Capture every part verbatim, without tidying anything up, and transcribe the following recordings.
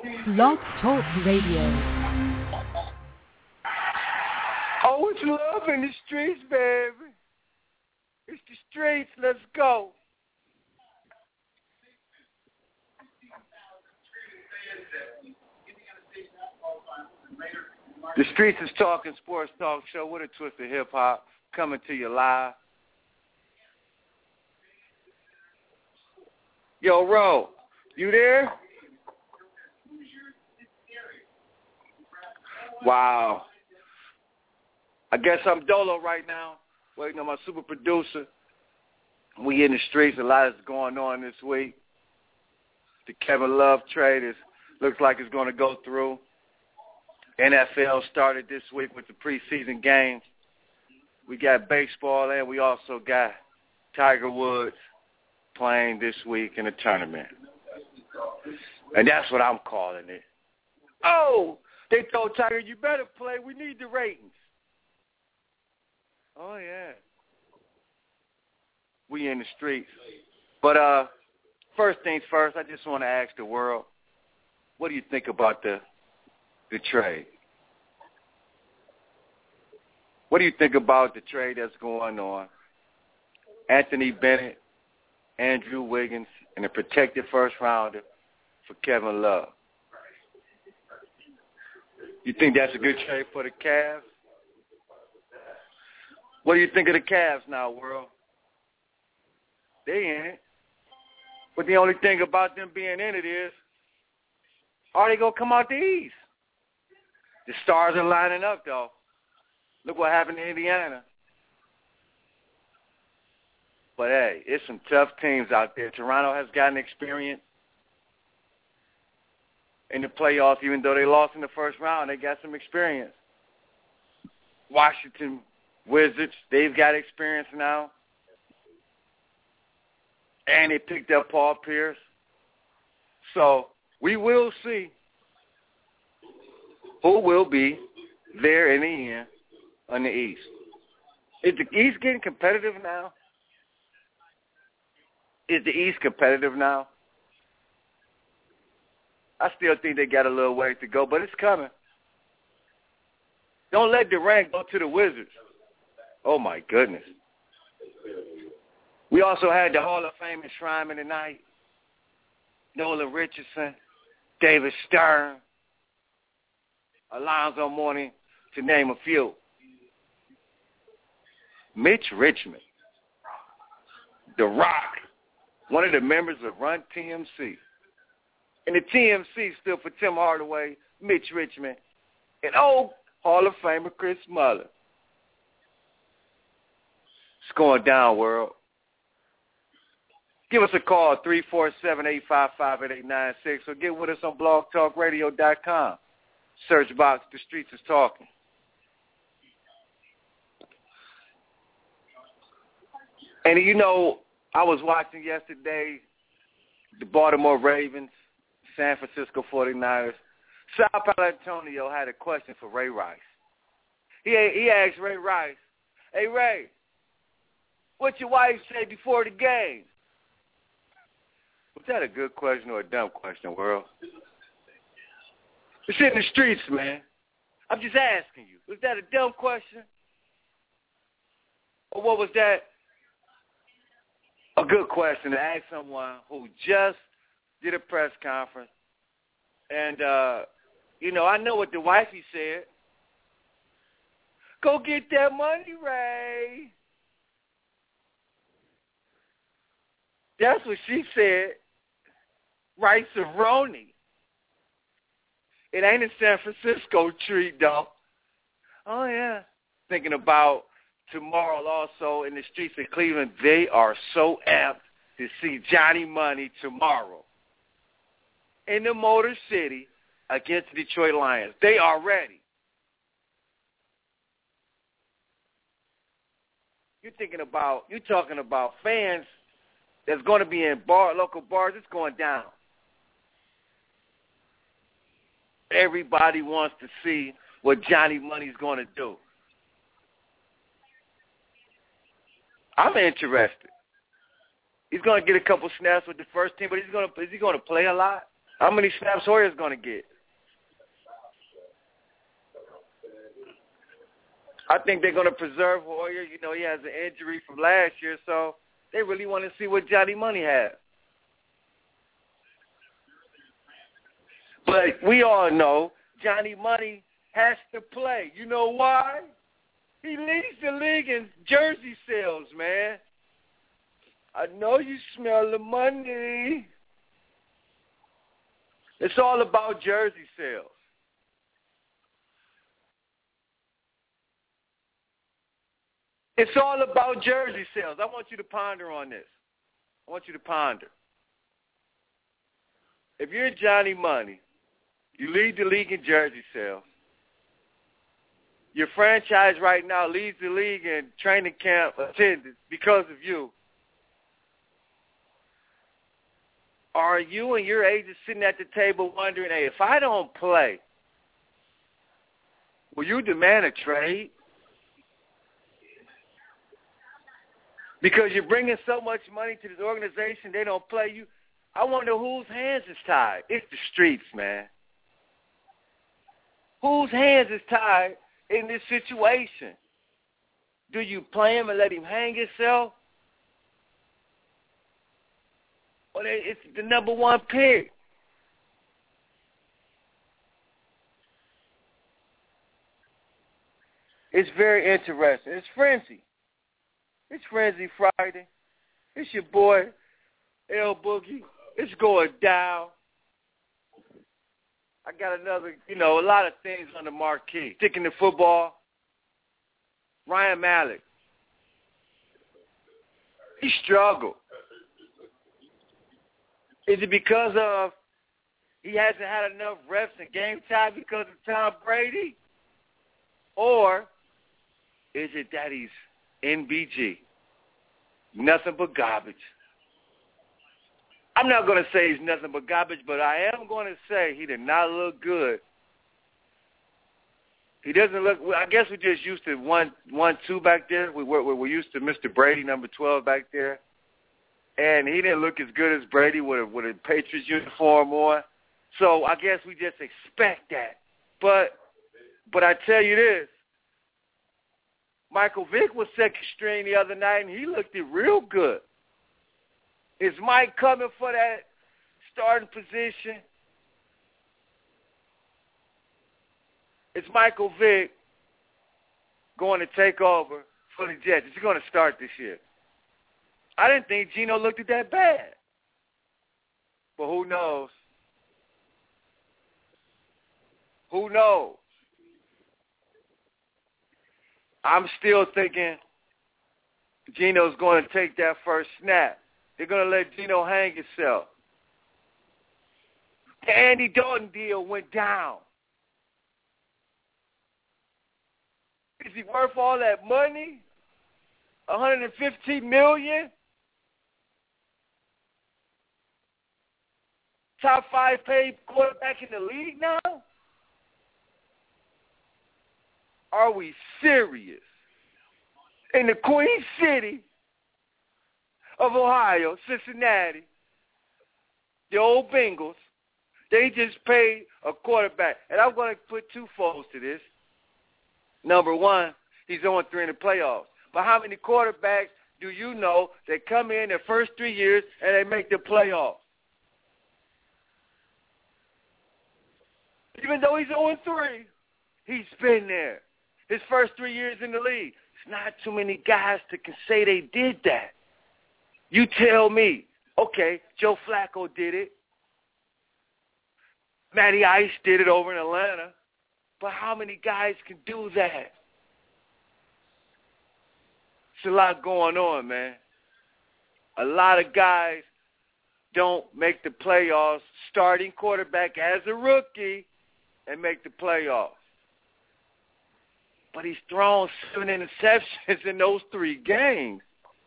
Blog Talk Radio. Oh, it's love in the streets, baby. It's the streets. Let's go. The Streets is Talking Sports Talk Show with a twist of hip-hop coming to you live. Yo, Ro, you there? Wow. I guess I'm dolo right now, waiting on my super producer. We in the streets. A lot is going on this week. The Kevin Love trade is looks like it's going to go through. N F L started this week with the preseason games. We got baseball, and we also got Tiger Woods playing this week in a tournament. And that's what I'm calling it. Oh, they told Tiger, you better play. We need the ratings. Oh, yeah. We in the streets. But uh, first things first, I just want to ask the world, what do you think about the the trade? What do you think about the trade that's going on? Anthony Bennett, Andrew Wiggins, and a protected first rounder for Kevin Love. You think that's a good trade for the Cavs? What do you think of the Cavs now, world? They in it. But the only thing about them being in it is, are they going to come out the East? The stars are lining up, though. Look what happened in Indiana. But, hey, it's some tough teams out there. Toronto has gotten experience in the playoffs. Even though they lost in the first round, they got some experience. Washington Wizards, they've got experience now. And they picked up Paul Pierce. So we will see who will be there in the end on the East. Is the East getting competitive now? Is the East competitive now? I still think they got a little ways to go, but it's coming. Don't let Durant go to the Wizards. Oh, my goodness. We also had the Hall of Fame enshrinement tonight. Nolan Richardson, David Stern, Alonzo Mourning, to name a few. Mitch Richmond, The Rock, one of the members of Run T M C. And the T M C stood for Tim Hardaway, Mitch Richmond, and old Hall of Famer Chris Muller. It's going down, world. Give us a call, three four seven, eight five five, eight eight nine six, or get with us on blog talk radio dot com. Search box, The Streets is Talking. And, you know, I was watching yesterday the Baltimore Ravens, San Francisco forty-niners. Sal Palantonio had a question for Ray Rice. He, he asked Ray Rice, hey, Ray, what your wife say before the game? Was that a good question or a dumb question, world? It's in the streets, man. I'm just asking you. Was that a dumb question? Or what was that? A good question to ask someone who just did a press conference. And, uh, you know, I know what the wifey said. Go get that money, Ray. That's what she said. Right, Cerrone. It ain't a San Francisco treat, though. Oh, yeah. Thinking about tomorrow also in the streets of Cleveland, they are so amped to see Johnny Money tomorrow in the Motor City against the Detroit Lions. They are ready. You're thinking about, you're talking about fans that's going to be in bar, local bars. It's going down. Everybody wants to see what Johnny Money's going to do. I'm interested. He's going to get a couple snaps with the first team, but he's going to is he going to play a lot? How many snaps Hoyer's going to get? I think they're going to preserve Hoyer. You know, he has an injury from last year, so they really want to see what Johnny Money has. But we all know Johnny Money has to play. You know why? He leads the league in jersey sales, man. I know you smell the money. It's all about jersey sales. It's all about jersey sales. I want you to ponder on this. I want you to ponder. If you're Johnny Money, you lead the league in jersey sales. Your franchise right now leads the league in training camp attendance because of you. Are you and your agent sitting at the table wondering, hey, if I don't play, will you demand a trade? Because you're bringing so much money to this organization, they don't play you. I wonder whose hands is tied. It's the streets, man. Whose hands is tied in this situation? Do you play him and let him hang himself? Or it's the number one pick? It's very interesting. It's frenzy. It's Frenzy Friday. It's your boy, L Boogie. It's going down. I got another, you know, a lot of things on the marquee. Sticking to football, Ryan Mallett. He struggled. Is it because of he hasn't had enough reps and game time because of Tom Brady? Or is it that he's N B G? Nothing but garbage. I'm not going to say he's nothing but garbage, but I am going to say he did not look good. He doesn't look – I guess we're just used to one, one, two back there. We were, we're used to Mister Brady, number twelve, back there. And he didn't look as good as Brady with a, with a Patriots uniform on. So I guess we just expect that. But but I tell you this, Michael Vick was second string the other night, and he looked it real good. Is Mike coming for that starting position? Is Michael Vick going to take over for the Jets? Is he going to start this year? I didn't think Geno looked at that bad. But who knows? Who knows? I'm still thinking Geno's going to take that first snap. They're going to let Geno hang himself. The Andy Dalton deal went down. Is he worth all that money? one hundred fifteen million dollars? Top five paid quarterback in the league now? Are we serious? In the Queen City of Ohio, Cincinnati, the old Bengals, they just paid a quarterback. And I'm going to put two folds to this. Number one, he's on three in the playoffs. But how many quarterbacks do you know that come in their first three years and they make the playoffs? Even though he's oh three, he's been there. His first three years in the league. It's not too many guys that can say they did that. You tell me. Okay, Joe Flacco did it. Matty Ice did it over in Atlanta. But how many guys can do that? It's a lot going on, man. A lot of guys don't make the playoffs starting quarterback as a rookie and make the playoffs. But he's thrown seven interceptions in those three games.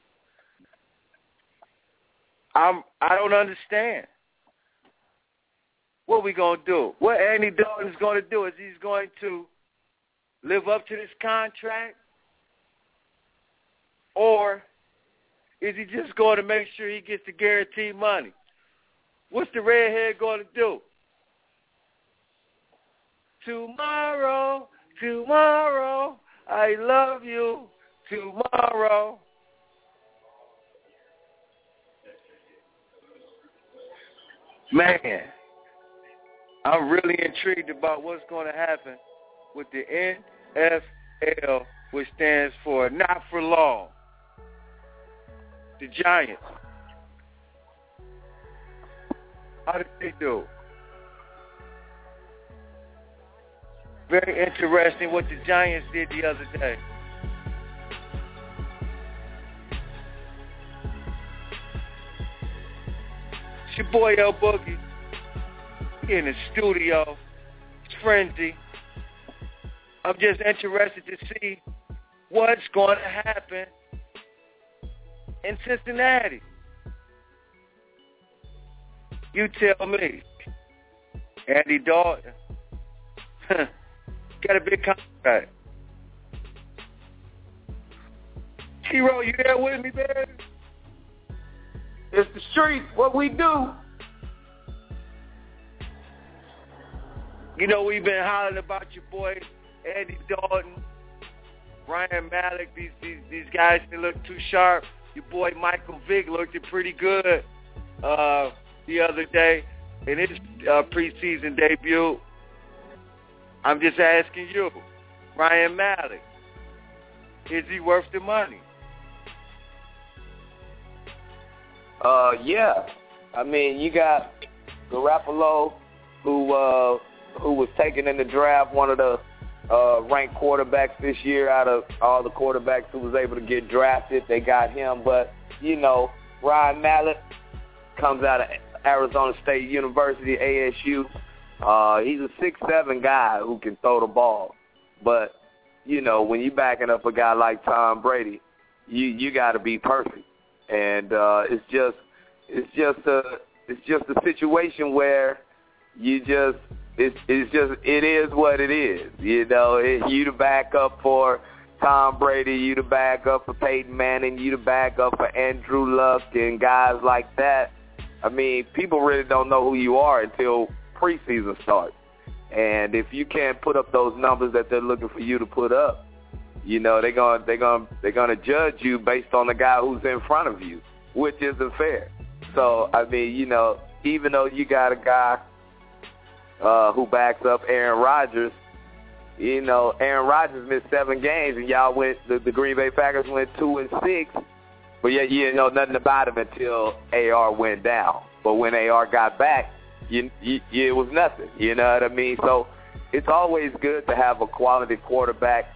I'm, I don't understand. What are we going to do? What Andy Dalton is going to do is he's going to live up to this contract? Or is he just going to make sure he gets the guaranteed money? What's the redhead going to do? tomorrow, tomorrow, I love you, tomorrow. Man, I'm really intrigued about what's going to happen with the N F L, which stands for Not For Long. The Giants. How did they do? Very interesting what the Giants did the other day. It's your boy El Boogie in the studio. It's Frenzy. I'm just interested to see what's going to happen in Cincinnati. You tell me. Andy Dalton got a big contract. T-Row, you there with me, baby? It's the streets, what we do. You know, we've been hollering about your boy Andy Dalton, Ryan Mallett. These these these guys, they look too sharp. Your boy Michael Vick looked pretty good uh, the other day in his uh, preseason debut. I'm just asking you, Ryan Mallett, is he worth the money? Uh, yeah. I mean, you got Garoppolo, who uh, who was taken in the draft, one of the uh, ranked quarterbacks this year out of all the quarterbacks who was able to get drafted. They got him. But, you know, Ryan Mallett comes out of Arizona State University, A S U. Uh, he's a six seven guy who can throw the ball. But, you know, when you're backing up a guy like Tom Brady, you, you got to be perfect. And uh, it's just it's just a it's just a situation where you just it's it's just it is what it is. You know, it, you to back up for Tom Brady, you to back up for Peyton Manning, you to back up for Andrew Luck and guys like that. I mean, people really don't know who you are until preseason starts. And if you can't put up those numbers that they're looking for you to put up, you know, they're gonna they're gonna they're gonna judge you based on the guy who's in front of you, which isn't fair. So I mean, you know, even though you got a guy uh, who backs up Aaron Rodgers, you know, Aaron Rodgers missed seven games, and y'all went the, the Green Bay Packers went two and six, but yet you didn't know nothing about him until A R went down. But when A R got back, you, you, you, it was nothing. You know what I mean? So it's always good to have a quality quarterback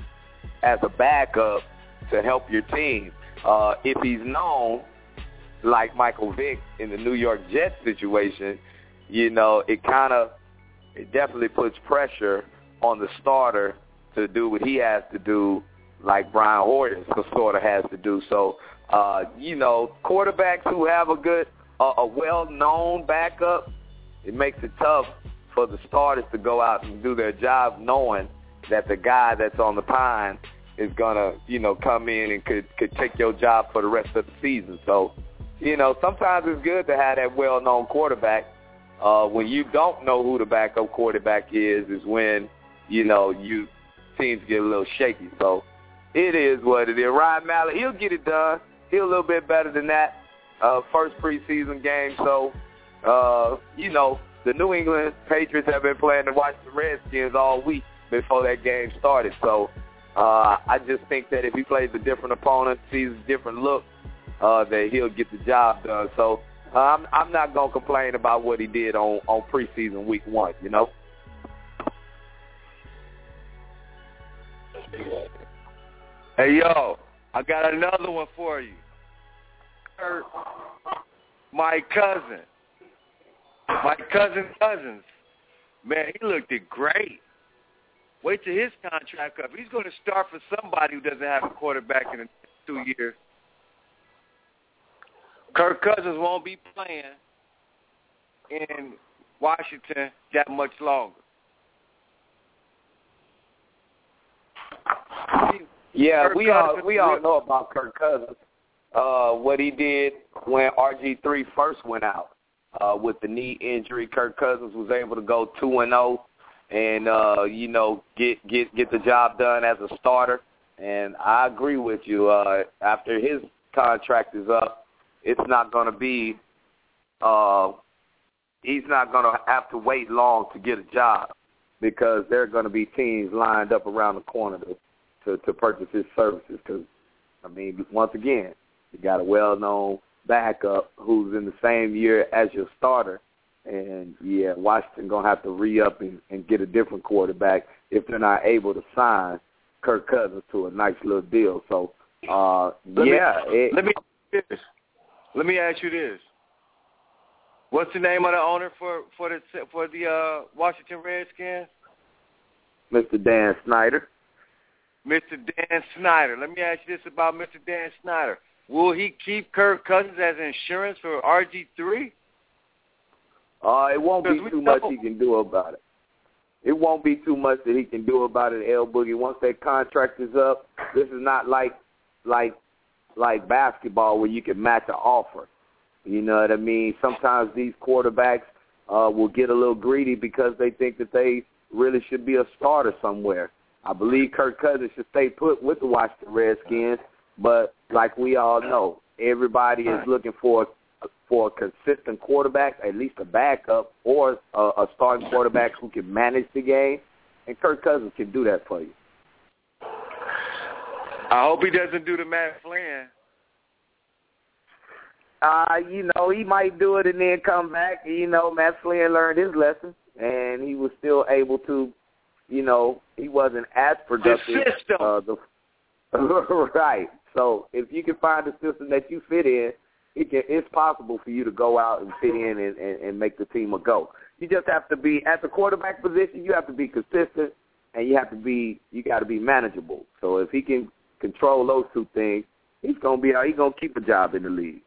as a backup to help your team. Uh, if he's known, like Michael Vick in the New York Jets situation, you know, it kind of, it definitely puts pressure on the starter to do what he has to do, like Brian Hoyer sort of has to do. So, uh, you know, quarterbacks who have a good, uh, a well-known backup, it makes it tough for the starters to go out and do their job knowing that the guy that's on the pine is going to, you know, come in and could, could take your job for the rest of the season. So, you know, sometimes it's good to have that well-known quarterback. Uh, when you don't know who the backup quarterback is, is when, you know, you teams get a little shaky. So it is what it is. Ryan Mallett, he'll get it done. He's a little bit better than that. Uh, first preseason game. So, uh, you know, the New England Patriots have been playing the Washington Redskins all week before that game started. So uh, I just think that if he plays a different opponent, sees a different look, uh, that he'll get the job done. So uh, I'm, I'm not going to complain about what he did on, on preseason week one, you know. Hey, yo, I got another one for you. My cousin. My cousin Cousins. Man, he looked great. Wait till his contract up. He's going to start for somebody who doesn't have a quarterback in the next two years. Kirk Cousins won't be playing in Washington that much longer. Yeah, Kirk we all Cousins, we all know about Kirk Cousins. Uh, what he did when R G three first went out uh, with the knee injury. Kirk Cousins was able to go two and zero and uh, you know, get get get the job done as a starter. And I agree with you. Uh, after his contract is up, it's not going to be. Uh, he's not going to have to wait long to get a job because there are going to be teams lined up around the corner to to, to purchase his services. Because I mean, once again, you got a well-known backup who's in the same year as your starter. And, yeah, Washington going to have to re-up and, and get a different quarterback if they're not able to sign Kirk Cousins to a nice little deal. So, uh, let yeah. Me, it, let, me, let me ask you this. What's the name of the owner for, for the for the uh, Washington Redskins? Mister Dan Snyder. Mister Dan Snyder. Let me ask you this about Mister Dan Snyder. Will he keep Kirk Cousins as insurance for R G three? Uh, it won't be too much he can do about it. It won't be too much that he can do about it, L Boogie. Once that contract is up, this is not like like like basketball where you can match an offer. You know what I mean? Sometimes these quarterbacks uh, will get a little greedy because they think that they really should be a starter somewhere. I believe Kirk Cousins should stay put with the Washington Redskins, but like we all know, everybody is looking for for a consistent quarterback, at least a backup, or a, a starting quarterback who can manage the game, and Kirk Cousins can do that for you. I hope he doesn't do the Matt Flynn. Uh, you know, he might do it and then come back. You know, Matt Flynn learned his lesson, and he was still able to, you know, he wasn't as productive. The system. Uh, the, right. So if you can find a system that you fit in, it can, it's possible for you to go out and fit in and, and, and make the team a go. You just have to be, at the quarterback position, you have to be consistent, and you have to be, you got to be manageable. So if he can control those two things, he's going to be, he's going to keep a job in the league.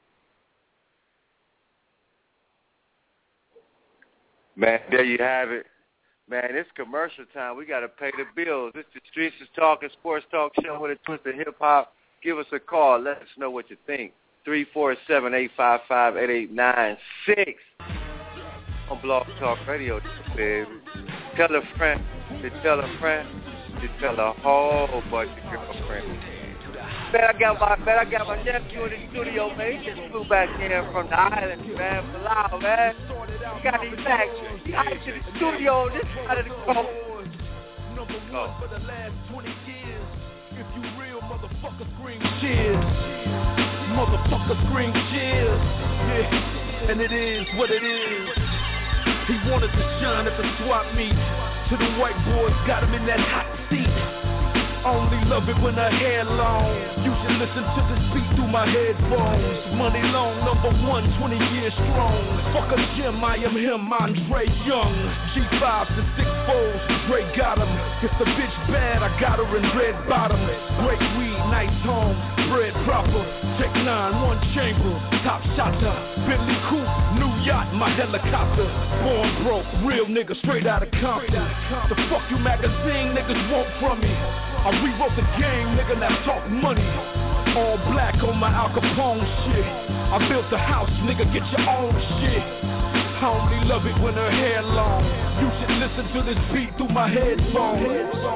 Man, there you have it. Man, it's commercial time. We got to pay the bills. It's the Streets is Talking Sports Talk Show with a twist of hip-hop. Give us a call. Let us know what you think. three four seven, eight five five, eight eight nine six on Blog Talk Radio, baby. Tell a friend to tell a friend to tell a whole bunch of girlfriends. Man, I got my man, I got my nephew in the studio, man. He just flew back in from the island, man, for Palau, man. He got his back. He got to the studio this side of the coast. Number one for the last twenty years. If you real, motherfucker, scream cheers. Motherfucker, scream cheers. Yeah, and it is what it is. He wanted to shine at the swap meet. To the white boys, got him in that hot seat. Only love it when her hair long. You should listen to this beat through my headphones. Money long, number one, twenty years strong. Fuck a gym, I am him, Andre Young. G five to six fours, Dre got him. If the bitch bad, I got her in red bottoms. Great weed, nice home, bread proper. Check nine, one chamber, top shotter. Bentley coupe, new yacht, my helicopter. Born broke, real nigga, straight out of Compton. The fuck you magazine niggas want from me? I rewrote the game, nigga, now talk money. All black on my Al Capone shit. I built the house, nigga, get your own shit. I only love it when her hair long. You should listen to this beat through my headphones.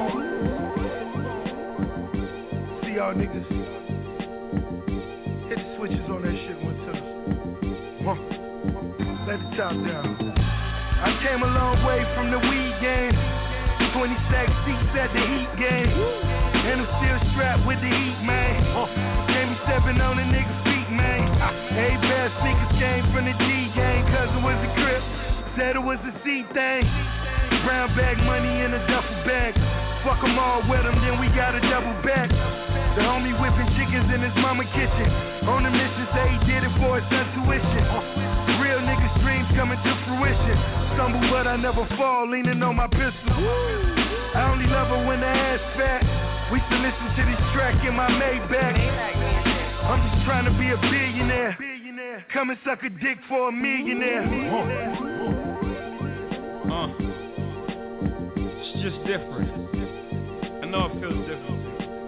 See y'all niggas. Hit the switches on that shit one time. Huh. Let the top down. I came a long way from the weed game. twenty sack seats at the Heat game. And I'm still strapped with the heat, man. Uh, gave me stepping on a nigga feet, man. Hey, bad sneakers came from the G gang. Cousin was a Crip, said it was a C thing. Brown bag money in a duffel bag. Fuck them all with them, then we got a double back. The homie whipping chickens in his mama kitchen. On a mission, say he did it for his son tuition. Real niggas' dreams coming to fruition. Stumble but I never fall, leaning on my pistol. I only love her when the ass fat. We still listen to this track in my Maybach. I'm just trying to be a billionaire. Come and suck a dick for a millionaire. Uh, it's just different. I know it feels different.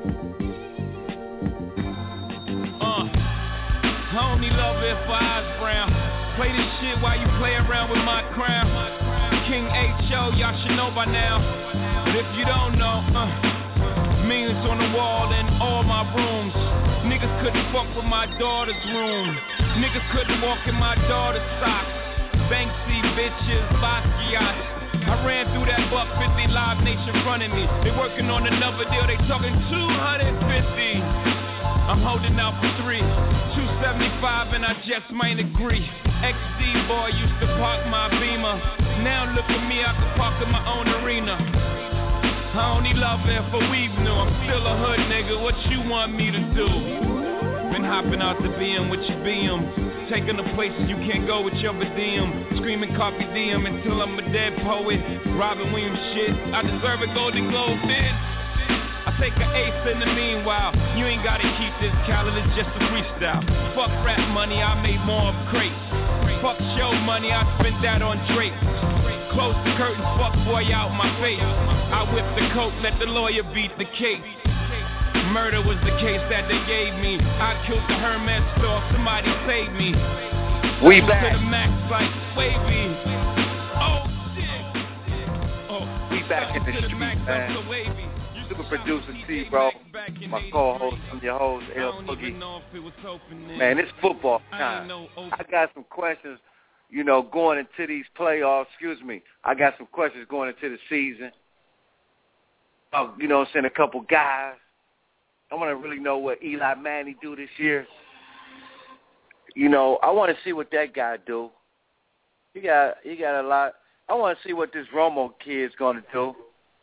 Uh, I only love it if her eyes brown. Play this shit while you play around with my crown. King H show, y'all should know by now. But if you don't know, uh, millions on the wall in all my rooms. Niggas couldn't fuck with my daughter's room. Niggas couldn't walk in my daughter's socks. Banksy bitches, Basquiat. I ran through that buck fifty Live Nation running me. They working on another deal, they talking two hundred fifty. I'm holding out for three, two seventy-five and I just might agree. X D boy used to park my Beamer. Now look at me, I can park in my own arena. I only love it for weave new. I'm still a hood nigga, what you want me to do? Been hopping out the B M with your B M, taking the places you can't go with your Diem. Screaming Carpe Diem until I'm a dead poet. Robin Williams shit, I deserve a Golden Globe, bitch. I take an ace in the meanwhile. You ain't gotta keep this calendar, it's just a freestyle. Fuck rap money, I made more of crates. Fuck show money, I spent that on drapes. Close the curtains, fuck boy out my face. I whipped the coat, let the lawyer beat the case. Murder was the case that they gave me. I killed the Hermes store, somebody saved me. We back. To the max like wavy. Oh shit. Oh, we back in the street, man. Super producer T, bro. My co-host, I'm your host, L Boogie. Man, it's football time. I got some questions, you know, going into these playoffs. Excuse me. I got some questions going into the season. Oh, you know what I'm saying? A couple guys. I want to really know what Eli Manning do this year. You know, I want to see what that guy do. He got, he got a lot. I want to see what this Romo kid's going to do.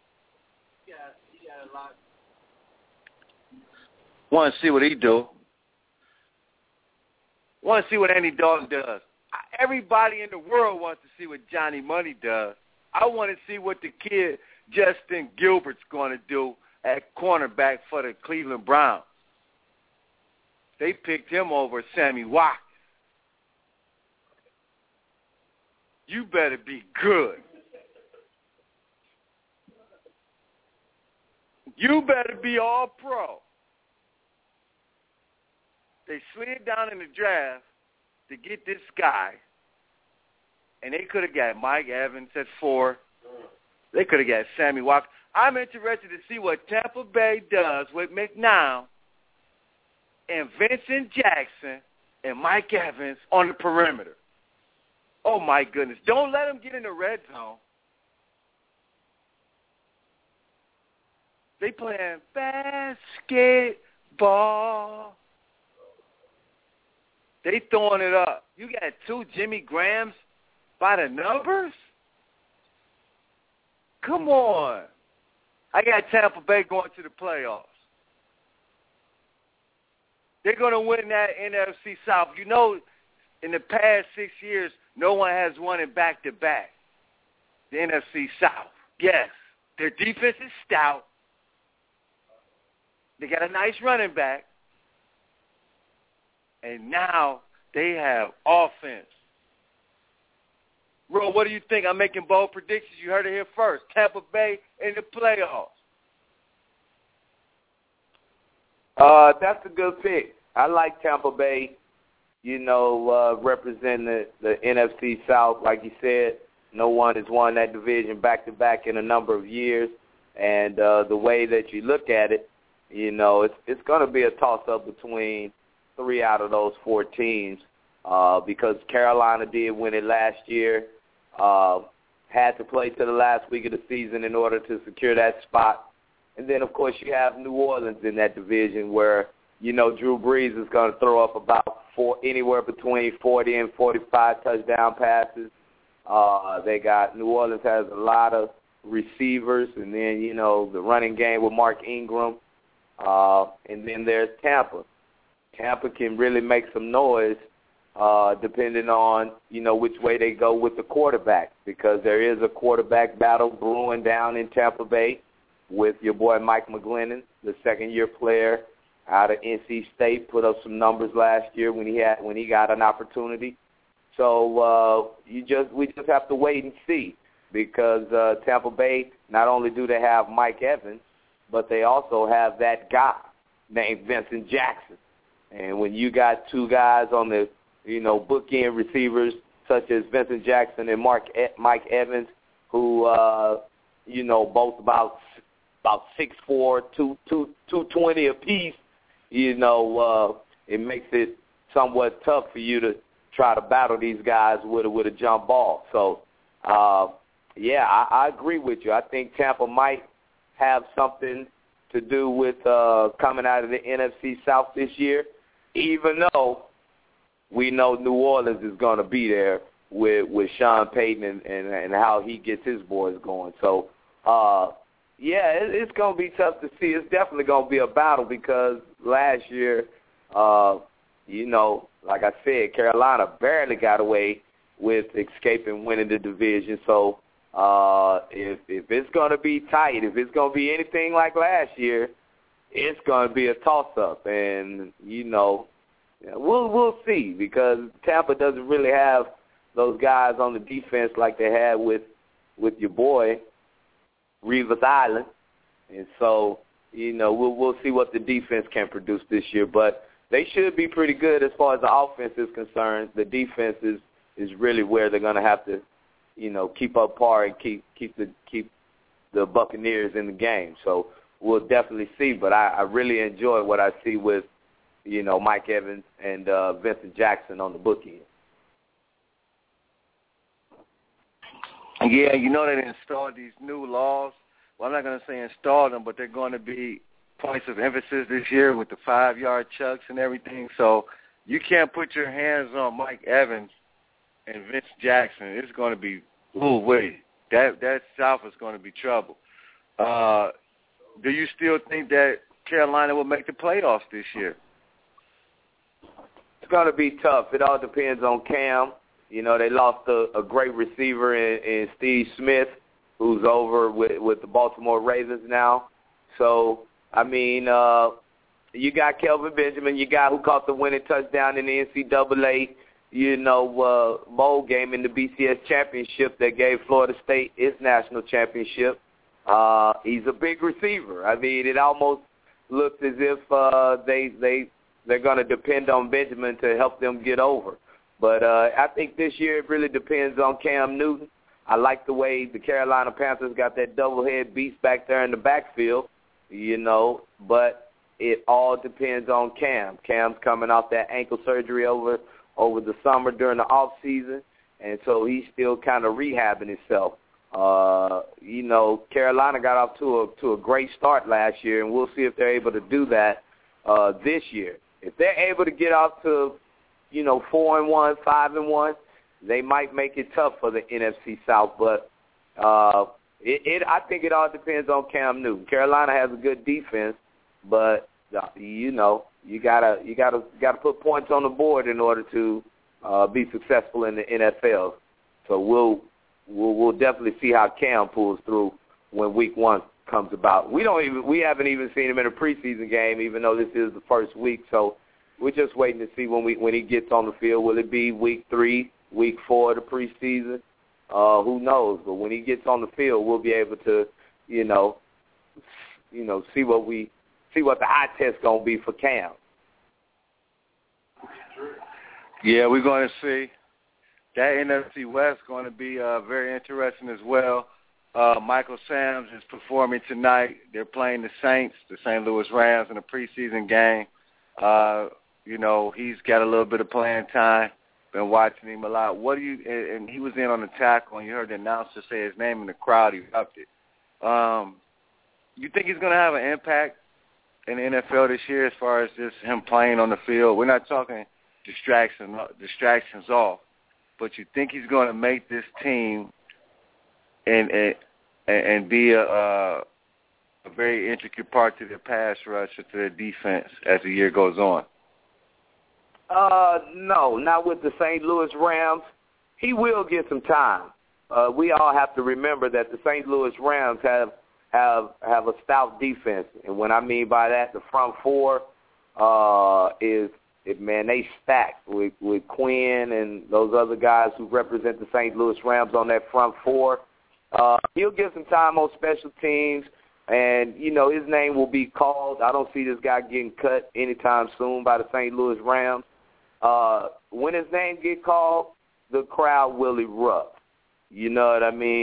Want to see what he do. Want to see what Andy Dalton does. Everybody in the world wants to see what Johnny Money does. I want to see what the kid Justin Gilbert's going to do at cornerback for the Cleveland Browns. They picked him over Sammy Watkins. You better be good. You better be all pro. They slid down in the draft to get this guy, and they could have got Mike Evans at four. They could have got Sammy Watkins. I'm interested to see what Tampa Bay does with McNown and Vincent Jackson and Mike Evans on the perimeter. Oh, my goodness. Don't let them get in the red zone. They playing basketball. They throwing it up. You got two Jimmy Grahams by the numbers? Come on. I got Tampa Bay going to the playoffs. They're going to win that N F C South. You know, in the past six years, no one has won it back-to-back. The N F C South. Yes, their defense is stout. They got a nice running back. And now they have offense. Bro, what do you think? I'm making bold predictions. You heard it here first. Tampa Bay in the playoffs. Uh, that's a good pick. I like Tampa Bay, you know, uh, representing the, the N F C South. Like you said, no one has won that division back-to-back in a number of years. And uh, the way that you look at it, you know, it's, it's going to be a toss-up between three out of those four teams uh, because Carolina did win it last year, uh, had to play to the last week of the season in order to secure that spot. And then, of course, you have New Orleans in that division where, you know, Drew Brees is going to throw up about four, anywhere between forty and forty-five touchdown passes. Uh, they got New Orleans has a lot of receivers, and then, you know, the running game with Mark Ingram. Uh, and then there's Tampa. Tampa can really make some noise uh, depending on, you know, which way they go with the quarterback because there is a quarterback battle brewing down in Tampa Bay with your boy Mike McGlennon, the second-year player out of N C State, put up some numbers last year when he had when he got an opportunity. So uh, you just we just have to wait and see because uh, Tampa Bay, not only do they have Mike Evans, but they also have that guy named Vincent Jackson. And when you got two guys on the, you know, bookend receivers such as Vincent Jackson and Mark e- Mike Evans, who, uh, you know, both about about six four, two twenty apiece, you know, uh, it makes it somewhat tough for you to try to battle these guys with a, with a jump ball. So, uh, yeah, I, I agree with you. I think Tampa might have something to do with uh, coming out of the N F C South this year, even though we know New Orleans is going to be there with, with Sean Payton and, and, and how he gets his boys going. So, uh, yeah, it, it's going to be tough to see. It's definitely going to be a battle because last year, uh, you know, like I said, Carolina barely got away with escaping winning the division. So uh, if, if it's going to be tight, if it's going to be anything like last year, it's going to be a toss-up. And, you know, we'll we'll see because Tampa doesn't really have those guys on the defense like they had with with your boy, Revis Island. And so, you know, we'll we'll see what the defense can produce this year. But they should be pretty good as far as the offense is concerned. The defense is, is really where they're going to have to, you know, keep up par and keep keep the keep the Buccaneers in the game. So we'll definitely see. But I, I really enjoy what I see with, you know, Mike Evans and uh, Vincent Jackson on the book end. Yeah, you know they installed these new laws. Well, I'm not going to say install them, but they're going to be points of emphasis this year with the five-yard chucks and everything. So you can't put your hands on Mike Evans and Vince Jackson. It's going to be, ooh, wait, that, that South is going to be trouble. Uh, do you still think that Carolina will make the playoffs this year? It's going to be tough. It all depends on Cam. You know, they lost a, a great receiver in, in Steve Smith, who's over with, with the Baltimore Ravens now. So, I mean, uh, you got Kelvin Benjamin, you got who caught the winning touchdown in the N C double A, you know, uh, bowl game in the B C S championship that gave Florida State its national championship. Uh, he's a big receiver. I mean, it almost looks as if uh, they they they're going to depend on Benjamin to help them get over. But uh, I think this year it really depends on Cam Newton. I like the way the Carolina Panthers got that double-head beast back there in the backfield, you know, but it all depends on Cam. Cam's coming off that ankle surgery over over the summer during the off season, and so he's still kind of rehabbing himself. Uh, you know, Carolina got off to a to a great start last year, and we'll see if they're able to do that uh, this year. If they're able to get off to, you know, four and one, five and one, they might make it tough for the N F C South. But uh, it, it, I think it all depends on Cam Newton. Carolina has a good defense, but uh, you know, you gotta you gotta gotta put points on the board in order to uh, be successful in the N F L. So we'll we'll we'll definitely see how Cam pulls through when Week One comes about. We don't even we haven't even seen him in a preseason game, even though this is the first week. So we're just waiting to see when we when he gets on the field. Will it be Week Three, Week Four of the preseason? Uh, who knows? But when he gets on the field, we'll be able to, you know, you know, see what we see what the eye test gonna be for Cam. Yeah, we're going to see. That N F C West going to be uh, very interesting as well. Uh, Michael Sams is performing tonight. They're playing the Saints, the Saint Louis Rams, in a preseason game. Uh, you know, he's got a little bit of playing time. Been watching him a lot. What do you? And, and he was in on the tackle, and you heard the announcer say his name in the crowd. He loved it. Um, you think he's going to have an impact in the N F L this year as far as just him playing on the field? We're not talking distraction, distractions off, but you think he's going to make this team and and, and be a, a, a very intricate part to their pass rush or to their defense as the year goes on? Uh, no, not with the Saint Louis Rams. He will get some time. Uh, we all have to remember that the Saint Louis Rams have have have a stout defense, and what I mean by that, the front four uh, is, it, man, they stacked with with Quinn and those other guys who represent the Saint Louis Rams on that front four. Uh, he'll get some time on special teams, and you know his name will be called. I don't see this guy getting cut anytime soon by the Saint Louis Rams. Uh, when his name get called, the crowd will erupt. You know what I mean?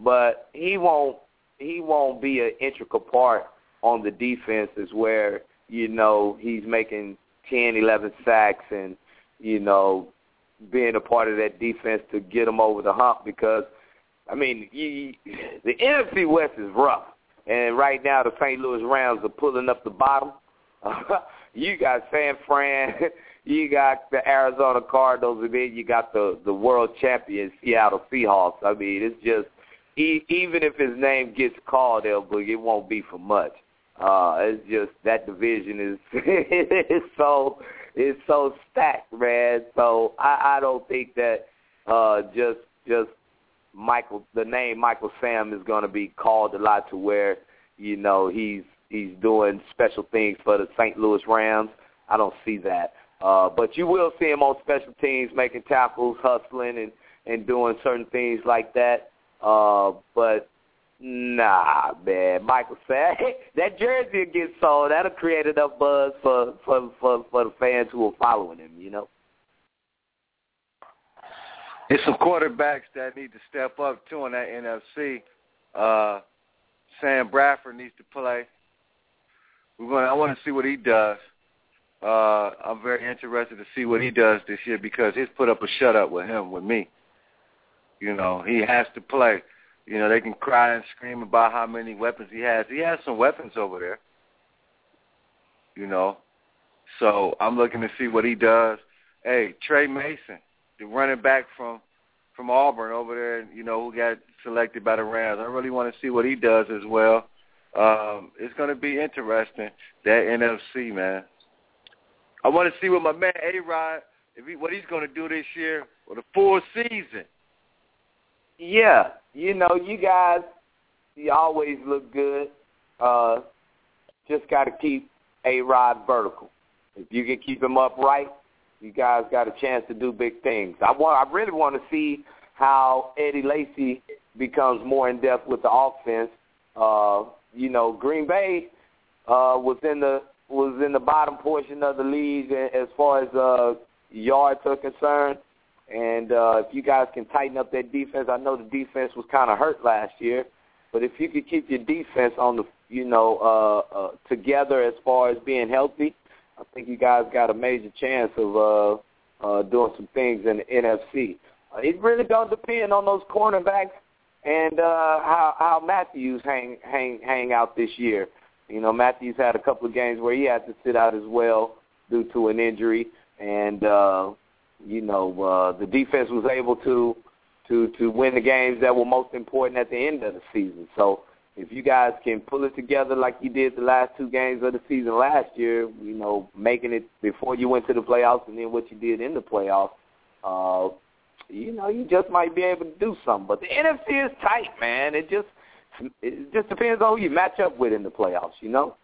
but he won't he won't be an integral part on the defense is where, you know, he's making ten, eleven sacks and, you know, being a part of that defense to get them over the hump because, I mean, you, the N F C West is rough. And right now the Saint Louis Rams are pulling up the bottom. You got San Fran, you got the Arizona Cardinals, and then you got the, the world champion Seattle Seahawks. I mean, it's just, he, even if his name gets called, it won't be for much. Uh, it's just that division is it's so it's so stacked, man. So I, I don't think that uh, just just Michael, the name Michael Sam is going to be called a lot to where, you know, he's he's doing special things for the Saint Louis Rams. I don't see that. Uh, but you will see him on special teams making tackles, hustling, and, and doing certain things like that. Uh, but, nah, man, Michael said, that jersey will get sold. That'll create enough buzz for, for, for, for the fans who are following him, you know? There's some quarterbacks that need to step up, too, in that N F C. Uh, Sam Bradford needs to play. We're going. I want to see what he does. Uh, I'm very interested to see what he does this year because he's put up a shutout with him, with me. You know, he has to play. You know, they can cry and scream about how many weapons he has. He has some weapons over there. You know, so I'm looking to see what he does. Hey, Trey Mason, the running back from from Auburn over there, you know, who got selected by the Rams. I really want to see what he does as well. Um, it's going to be interesting, that N F C, man. I want to see what my man A-Rod, if he, what he's going to do this year for the full season. Yeah, you know, you guys, you always look good. Uh, just got to keep A-Rod vertical. If you can keep him upright, you guys got a chance to do big things. I want, I really want to see how Eddie Lacy becomes more in depth with the offense. Uh, you know, Green Bay uh, was in the was in the bottom portion of the league as far as uh, yards are concerned. And uh, if you guys can tighten up that defense, I know the defense was kind of hurt last year, but if you could keep your defense on the, you know, uh, uh, together as far as being healthy, I think you guys got a major chance of uh, uh, doing some things in the N F C. Uh, it really does depend on those cornerbacks and uh, how how Matthews hang hang hang out this year. You know, Matthews had a couple of games where he had to sit out as well due to an injury, and uh, you know uh, the defense was able to to to win the games that were most important at the end of the season. So if you guys can pull it together like you did the last two games of the season last year, you know, making it before you went to the playoffs and then what you did in the playoffs, uh, you know, you just might be able to do something. But the N F C is tight, man. It just it just depends on who you match up with in the playoffs, you know?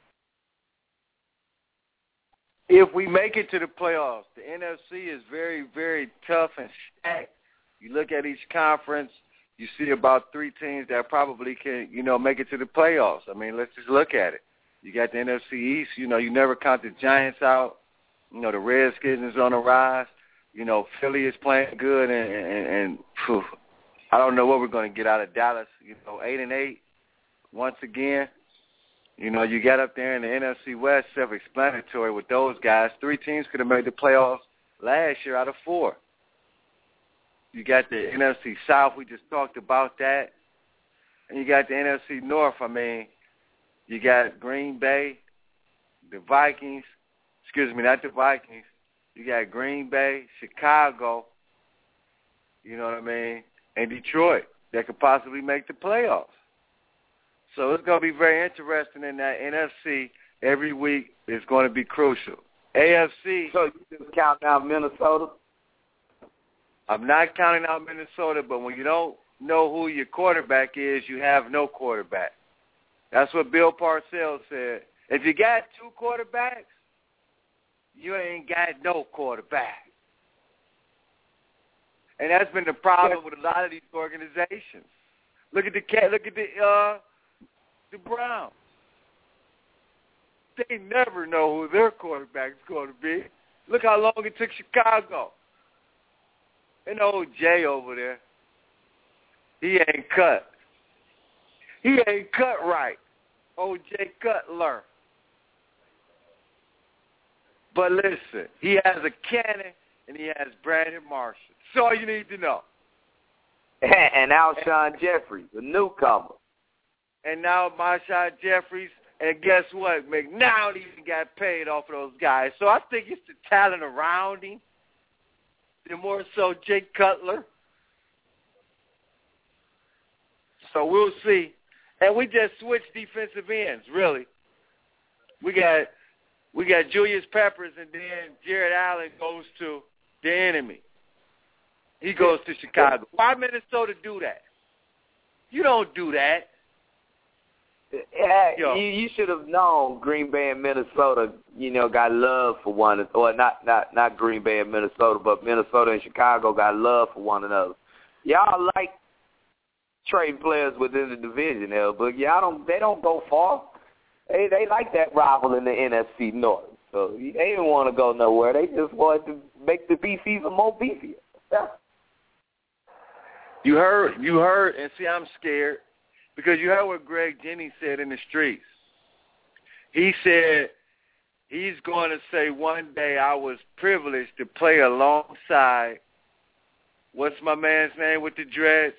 If we make it to the playoffs, the N F C is very, very tough and stacked. You look at each conference, you see about three teams that probably can, you know, make it to the playoffs. I mean, let's just look at it. You got the N F C East. You know, you never count the Giants out. You know, the Redskins is on the rise. You know, Philly is playing good, and, and, and phew, I don't know what we're going to get out of Dallas. You know, eight and eight once again. You know, you got up there in the N F C West, self-explanatory with those guys. Three teams could have made the playoffs last year out of four. You got the N F C South. We just talked about that. And you got the N F C North. I mean, you got Green Bay, the Vikings. Excuse me, not the Vikings. You got Green Bay, Chicago, you know what I mean, and Detroit that could possibly make the playoffs. So it's going to be very interesting in that N F C. Every week is going to be crucial. A F C. So you just count out Minnesota? I'm not counting out Minnesota, but when you don't know who your quarterback is, you have no quarterback. That's what Bill Parcells said. If you got two quarterbacks, you ain't got no quarterback. And that's been the problem with a lot of these organizations. Look at the look at the uh, the Browns. They never know who their quarterback's going to be. Look how long it took Chicago. And old Jay over there. He ain't cut. He ain't cut right. O J Cutler. But listen, he has a cannon and he has Brandon Marshall. That's all you need to know. And Alshon Jeffries, the newcomer. And now Alshon Jeffries, and guess what? McNown even got paid off of those guys. So I think it's the talent around him. And more so Jake Cutler. So we'll see. And we just switched defensive ends, really. We got we got Julius Peppers, and then Jared Allen goes to the enemy. He goes to Chicago. Why Minnesota do that? You don't do that. Yeah, you, you should have known Green Bay and Minnesota, you know, got love for one another. Or not, not, not Green Bay and Minnesota, but Minnesota and Chicago got love for one another. Y'all like trading players within the division, there, but y'all don't. They don't go far. They they like that rival in the N F C North. So they didn't want to go nowhere. They just wanted to make the beef even more beefier. Yeah. You heard, you heard, and see, I'm scared because you heard what Greg Jennings said in the streets. He said he's going to say one day I was privileged to play alongside, what's my man's name with the dreads?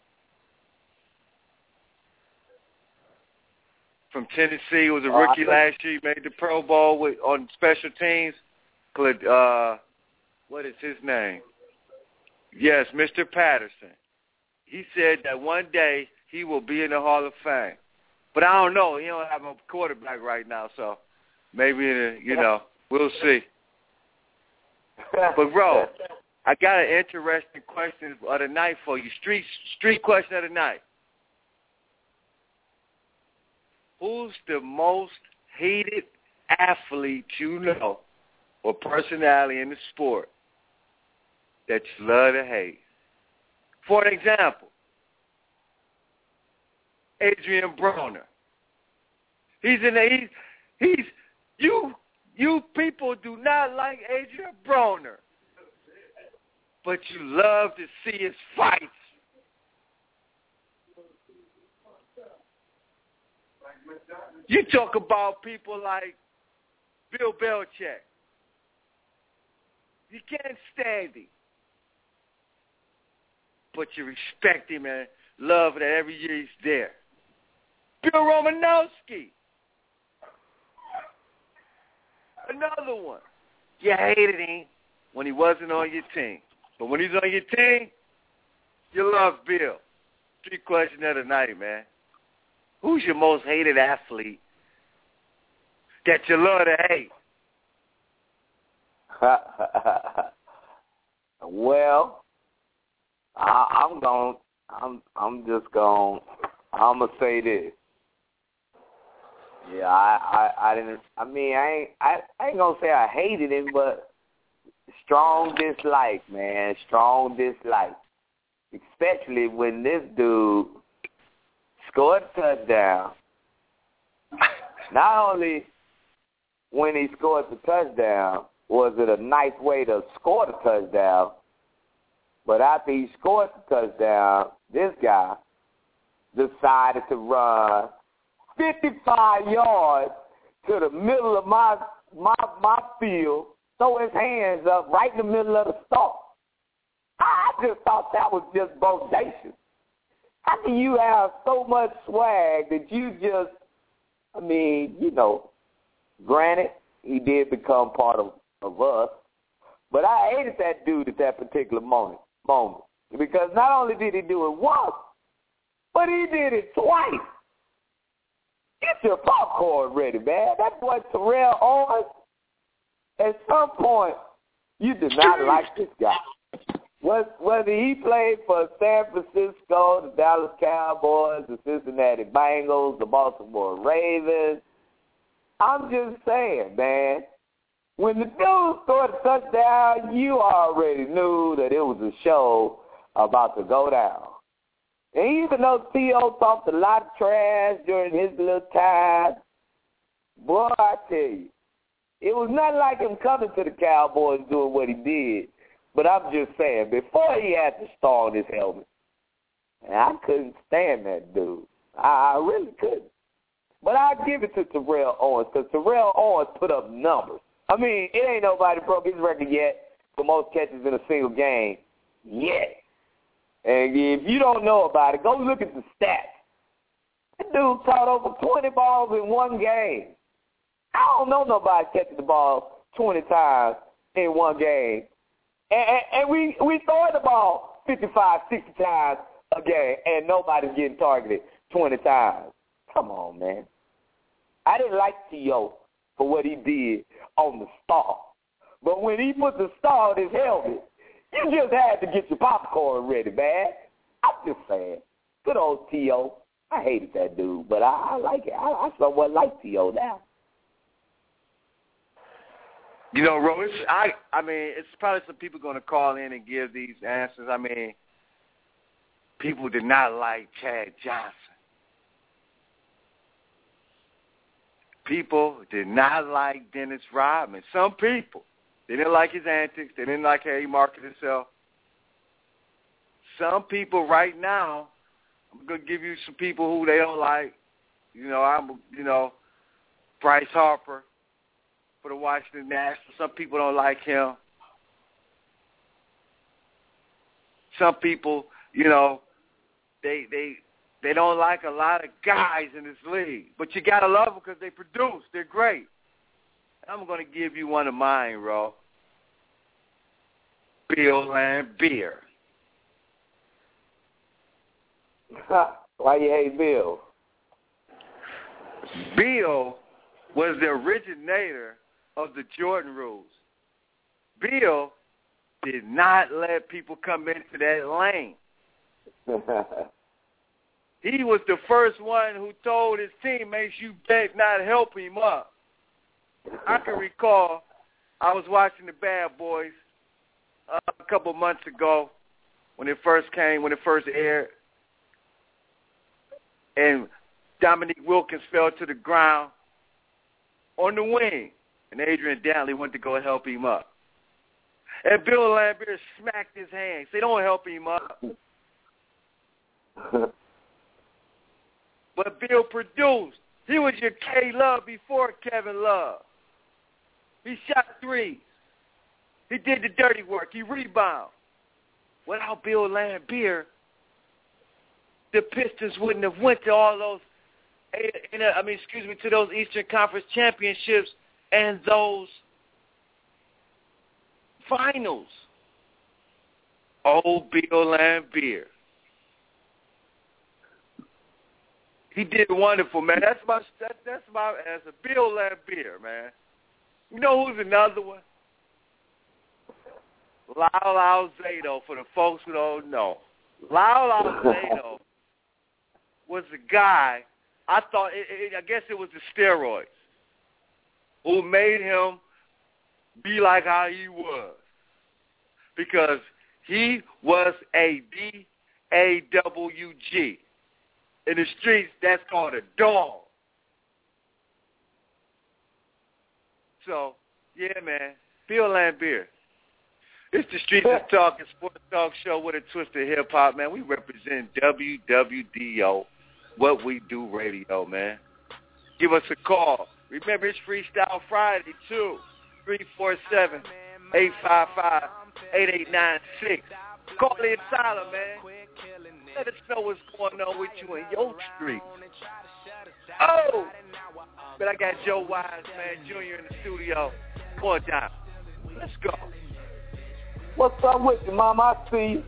From Tennessee, he was a rookie oh, last year. He made the Pro Bowl with, on special teams. Uh, what is his name? Yes, Mister Patterson. He said that one day he will be in the Hall of Fame. But I don't know. He don't have a quarterback right now, so maybe, you know, we'll see. But, bro, I got an interesting question of the night for you. Street, street question of the night. Who's the most hated athlete you know or personality in the sport that you love to hate? For an example, Adrian Broner. He's in the, he's, he's, you, you people do not like Adrian Broner, but you love to see his fights. You talk about people like Bill Belichick. You can't stand him. But you respect him and love that every year he's there. Bill Romanowski. Another one. You hated him when he wasn't on your team. But when he's on your team, you love Bill. Street question of the night, man. Who's your most hated athlete that you love to hate? Well, I, I'm going. I'm. I'm just going. I'm gonna say this. Yeah, I, I. I didn't. I mean, I ain't. I, I ain't gonna say I hated him, but strong dislike, man. Strong dislike, especially when this dude scored a touchdown. Not only when he scored the touchdown was it a nice way to score the touchdown, but after he scored the touchdown, this guy decided to run fifty-five yards to the middle of my my my field, throw his hands up right in the middle of the stalk. I just thought that was just bodacious. How can you have so much swag that you just, I mean, you know, granted, he did become part of, of us, but I hated that dude at that particular moment, moment because not only did he do it once, but he did it twice. Get your popcorn ready, man. That boy Terrell Owens, at some point, you did not like this guy. Whether he played for San Francisco, the Dallas Cowboys, the Cincinnati Bengals, the Baltimore Ravens, I'm just saying, man, when the dude scored a touchdown, you already knew that it was a show about to go down. And even though T O talked a lot of trash during his little time, boy, I tell you, it was not like him coming to the Cowboys doing what he did. But I'm just saying, before he had the star on his helmet, And I couldn't stand that dude. I, I really couldn't. But I give it to Terrell Owens because Terrell Owens put up numbers. I mean, it ain't nobody broke his record yet for most catches in a single game yet. And if you don't know about it, go look at the stats. That dude caught over twenty balls in one game. I don't know nobody catching the ball twenty times in one game. And, and, and we we throwing the ball fifty-five, sixty times a game, and nobody's getting targeted twenty times. Come on, man. I didn't like T O for what he did on the star. But when he put the star on his helmet, you just had to get your popcorn ready, man. I'm just saying. Good old T O. I hated that dude, but I, I like it. I, I somewhat like T O now. You know, Ro, it's, I, I mean, it's probably some people going to call in and give these answers. I mean, people did not like Chad Johnson. People did not like Dennis Rodman. Some people, they didn't like his antics. They didn't like how he marketed himself. Some people right now, I'm going to give you some people who they don't like. You know, I'm, you know, Bryce Harper for the Washington Nationals. Some people don't like him. Some people, you know, they they they don't like a lot of guys in this league. But you got to love them because they produce. They're great. I'm going to give you one of mine, Ro. Bill Laimbeer. Why you hate Bill? Bill was the originator of the Jordan rules. Bill did not let people come into that lane. He was the first one who told his teammates, you better not help him up. I can recall I was watching the Bad Boys uh, a couple months ago when it first came, when it first aired, and Dominique Wilkins fell to the ground on the wing, and Adrian Dantley went to go help him up. And Bill Laimbeer smacked his hand. Say, don't help him up. But Bill produced. He was your K-Love before Kevin Love. He shot threes. He did the dirty work. He rebounded. Without Bill Laimbeer, the Pistons wouldn't have went to all those, I mean, excuse me, to those Eastern Conference championships and those finals. Oh, Bill Laimbeer. He did wonderful, man. That's my that, that's my answer. Bill Laimbeer, man. You know who's another one? Lyle Alzado, for the folks who don't know. Lyle Alzado was the guy, I thought, it, it, I guess it was the steroids, who made him be like how he was. Because he was a D A W G. In the streets, that's called a dog. So, yeah, man, Bill Laimbeer. It's the Streets of Talk and Sports Talk Show with a twist of hip-hop, man. We represent W W D O, What We Do Radio, man. Give us a call. Remember, it's Freestyle Friday, too. three four seven, eight five five, eight eight nine six. Call in Tyler, man. Let us know what's going on with you in your street. Oh! But I got Joe Wise, man, Junior in the studio. One time. Let's go. What's up with you, Mom? I see you.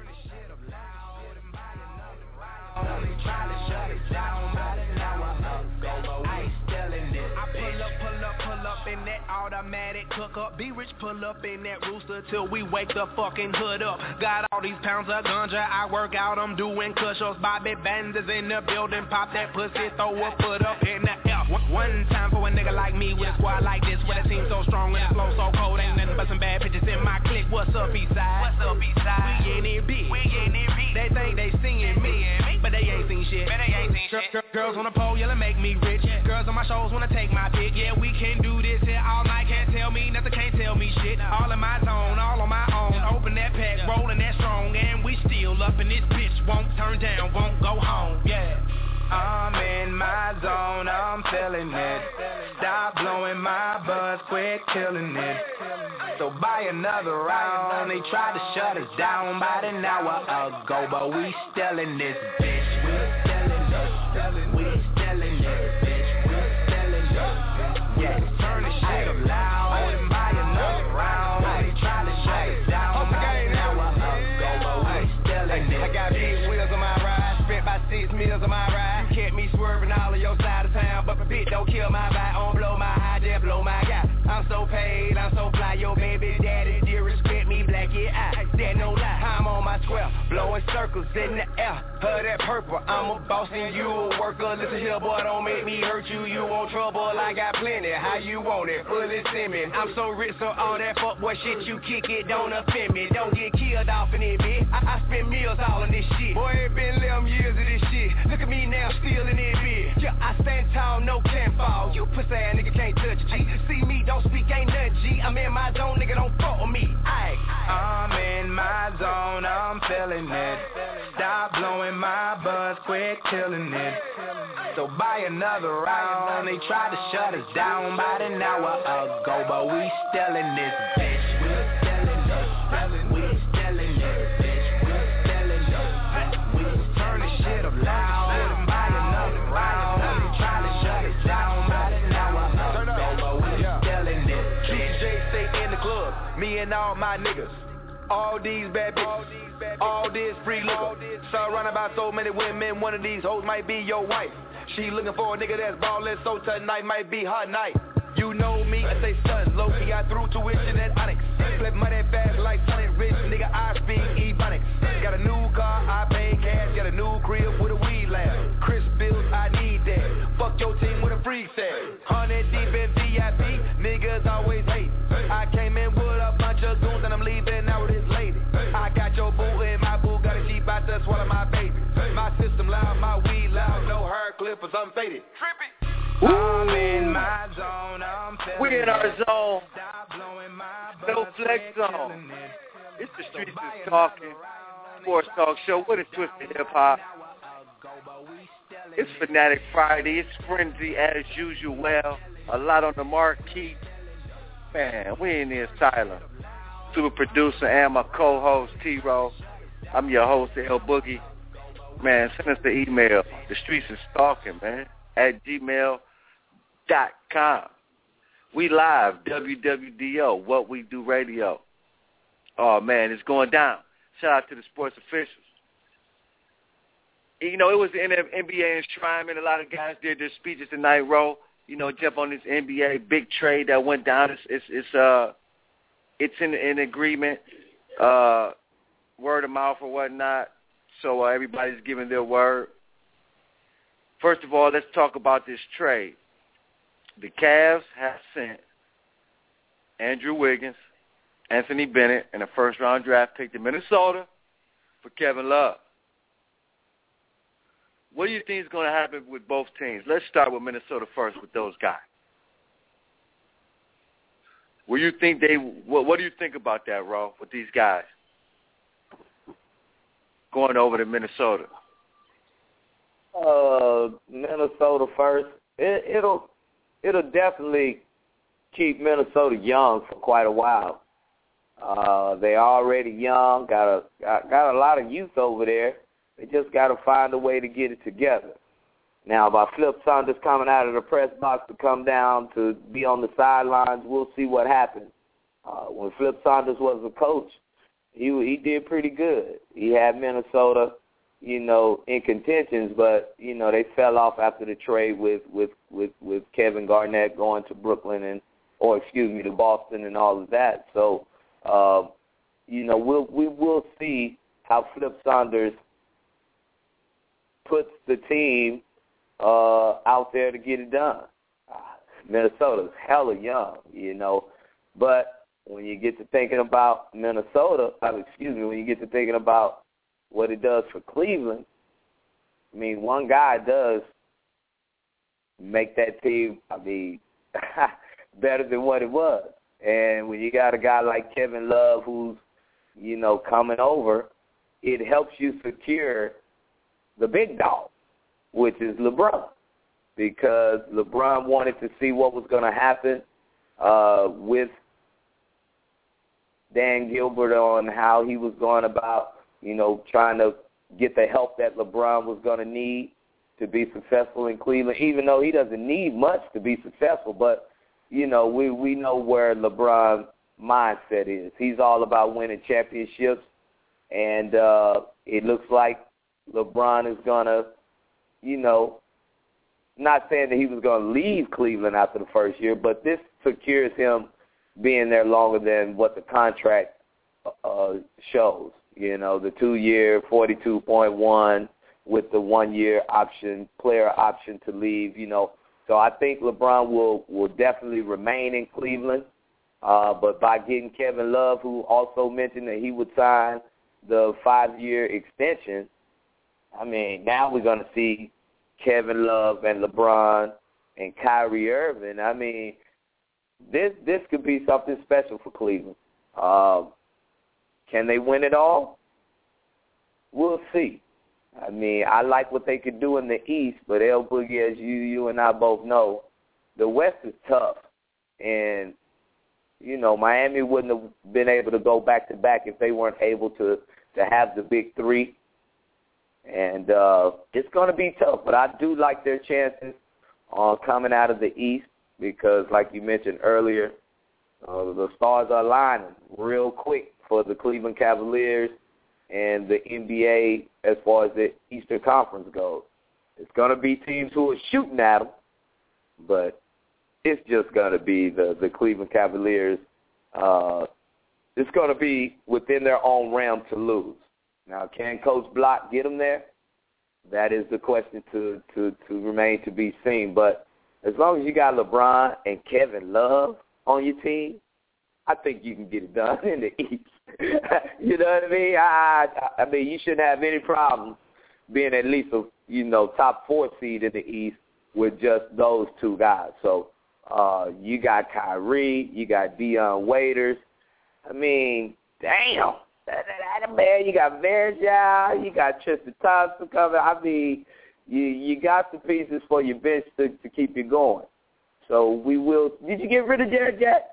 In that automatic cook up, be rich, pull up in that rooster till we wake the fucking hood up. Got all these pounds of ganja, I work out, I'm doing push-ups. Bobby Banders in the building, pop that pussy, throw a foot up in the air. One time for a nigga like me with a squad like this, with a team so strong and a flow so cold, ain't nothing but some bad bitches in my clique. What's up, Eastside? What's up, Eastside? We in it big. We in it big. They think they seeing me, but they ain't seen shit. But they ain't seen shit. Girl, girls on the pole yelling make me rich. Girls on my shows wanna take my pick. Yeah, we can do this here all night. Can't tell me nothing, can't tell me shit. All in my zone, all on my own. Open that pack, rolling that strong, and we still up in this bitch. won't turn down, won't go home, yeah. I'm in my zone, I'm feeling it. Stop blowing my buzz, quit killing it. So buy another round. They tried to shut us down about an hour ago, but we still in this bitch. We still in this, we still in this bitch. We still in this, yeah. Turn the shit up loud and buy another round. They tried to shut us down about an hour ago, but we still in this. I got big wheels on my ride, spent about six meals on my ride. You kept me swerving all of your side of town, but my bitch don't kill my vibe, don't blow my high, just blow my guy. I'm so paid, I'm so fly, your baby daddy dear respect me, black yeah, I, that no lie. I'm on my square, blowing circles in the air, her that purple, I'm a boss and you a worker. Listen here, boy, don't make me hurt you, you want trouble, I got plenty, how you want it, fully semen. I'm so rich, so all that fuckboy shit you kick it, don't offend me, don't get killed off in it, bitch. I, I spend meals all in this shit, boy, it been eleven years of this shit, look at me now, still in it, bitch. Yeah, I stand tall, no can fall, you pussy ass nigga can't touch it, G. See me, don't speak, ain't nothing, G. I'm in my zone, nigga, don't fuck with me. Aye. I'm in my zone, I'm feeling it. Stop blowing my buzz, quit killing it. So buy another round. They tried to shut us down about an hour ago, but we still in this bitch. We still in this, we still in this bitch. We still in this, we turn the shit up loud and buy another round. They tried to shut us down about an hour ago, but we still in this bitch. J stay in the club, me and all my niggas. All these bad bitches, all this free liquor. Surrounded by so many women, one of these hoes might be your wife. She looking for a nigga that's ballin', so tonight might be her night. You know me, I say son, low key, I threw tuition at Onyx. Flip money fast like Sonic Rich, nigga, I speak Ebonics. Got a new car, I pay cash, got a new crib with a weed lab. Chris bills, I need that. Fuck your team with a freak set. Hundred deep in V I P, niggas always hate. I came in with a bunch of goons and I'm leaving out with this lady. I got your boo and my boo got a sheep out there swallow my baby. My system loud, my weed loud, no hair clippers, I'm faded. Trippy. I'm in my zone, I'm feeling We in our zone. Stop blowing my No flex zone. It's the Streets is Talking Sports Talk Show with a twist of hip hop. It's Fanatic Friday. It's Frenzy as usual. Well, a lot on the marquee. Man, we in here silent. Super producer and my co-host T-Row. I'm your host L Boogie. Man, send us the email. The Streets is Talking, man, at gmail dot com. We live, W W D O, What We Do Radio. Oh, man, it's going down. Shout out to the sports officials. You know, it was the N B A enshrinement. A lot of guys did their speeches tonight, Ro. You know, jump on this N B A big trade that went down. It's it's, it's uh it's in in agreement, uh, word of mouth or whatnot. So uh, everybody's giving their word. First of all, let's talk about this trade. The Cavs have sent Andrew Wiggins, Anthony Bennett, and a first-round draft pick to Minnesota for Kevin Love. What do you think is going to happen with both teams? Let's start with Minnesota first with those guys. What do you think they? What, what do you think about that, Ro, with these guys going over to Minnesota? Uh, Minnesota first. It, it'll it'll definitely keep Minnesota young for quite a while. Uh, they're already young. Got a got, got a lot of youth over there. They just got to find a way to get it together. Now, by Flip Saunders coming out of the press box to come down to be on the sidelines, we'll see what happens. Uh, when Flip Saunders was the coach, he he did pretty good. He had Minnesota, you know, in contentions, but, you know, they fell off after the trade with, with, with, with Kevin Garnett going to Brooklyn and, or excuse me, to Boston and all of that. So, uh, you know, we'll, we will see how Flip Saunders puts the team uh, out there to get it done. Uh, Minnesota's hella young, you know, but when you get to thinking about Minnesota, uh, excuse me, when you get to thinking about what it does for Cleveland, I mean, one guy does make that team, I mean, better than what it was. And when you got a guy like Kevin Love who's, you know, coming over, it helps you secure the big dog, which is LeBron, because LeBron wanted to see what was going to happen uh, with Dan Gilbert on how he was going about, you know, trying to get the help that LeBron was going to need to be successful in Cleveland, even though he doesn't need much to be successful. But, you know, we, we know where LeBron's mindset is. He's all about winning championships, and uh, it looks like LeBron is going to, you know, not saying that he was going to leave Cleveland after the first year, but this secures him being there longer than what the contract uh, shows. You know, the two-year, forty-two point one with the one-year option, player option to leave, you know. So I think LeBron will, will definitely remain in Cleveland. Uh, but by getting Kevin Love, who also mentioned that he would sign the five-year extension, I mean, now we're going to see Kevin Love and LeBron and Kyrie Irving. I mean, this this could be something special for Cleveland. Uh, can they win it all? We'll see. I mean, I like what they could do in the East, but El Boogie, as you you and I both know, the West is tough. And, you know, Miami wouldn't have been able to go back-to-back if they weren't able to, to have the big three. And uh, it's going to be tough, but I do like their chances on uh, coming out of the East because, like you mentioned earlier, uh, the stars are aligning real quick for the Cleveland Cavaliers and the N B A as far as the Eastern Conference goes. It's going to be teams who are shooting at them, but it's just going to be the, the Cleveland Cavaliers. Uh, it's going to be within their own realm to lose. Now, can Coach Block get them there? That is the question to, to, to remain to be seen. But as long as you got LeBron and Kevin Love on your team, I think you can get it done in the East. You know what I mean? I, I mean, you shouldn't have any problem being at least a, you know, top four seed in the East with just those two guys. So uh, you got Kyrie, you got Dion Waiters. I mean, damn. That, that, that, man, you got Verja, you got Tristan Thompson coming. I mean, you you got the pieces for your bench to, to keep you going. So we will. Did you get rid of Jarrett Jack?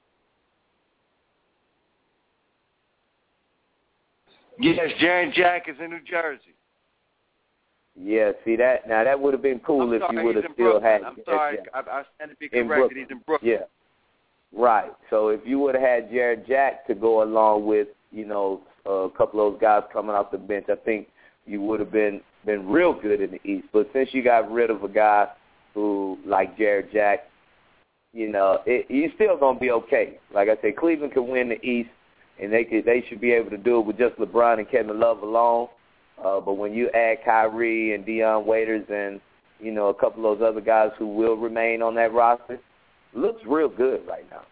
Yes, Jarrett Jack is in New Jersey. Yeah, see that. Now that would have been cool I'm if sorry, you would have still Brooklyn. had. I'm sorry, I, I stand to be corrected. Brooklyn. He's in Brooklyn. Yeah, right. So if you would have had Jarrett Jack to go along with, you know, a couple of those guys coming off the bench, I think you would have been been real good in the East. But since you got rid of a guy who, like Jarrett Jack, you know, it, you're still gonna be okay. Like I said, Cleveland could win the East, and they could they should be able to do it with just LeBron and Kevin Love alone. Uh, but when you add Kyrie and Dion Waiters and, you know, a couple of those other guys who will remain on that roster, it looks real good right now.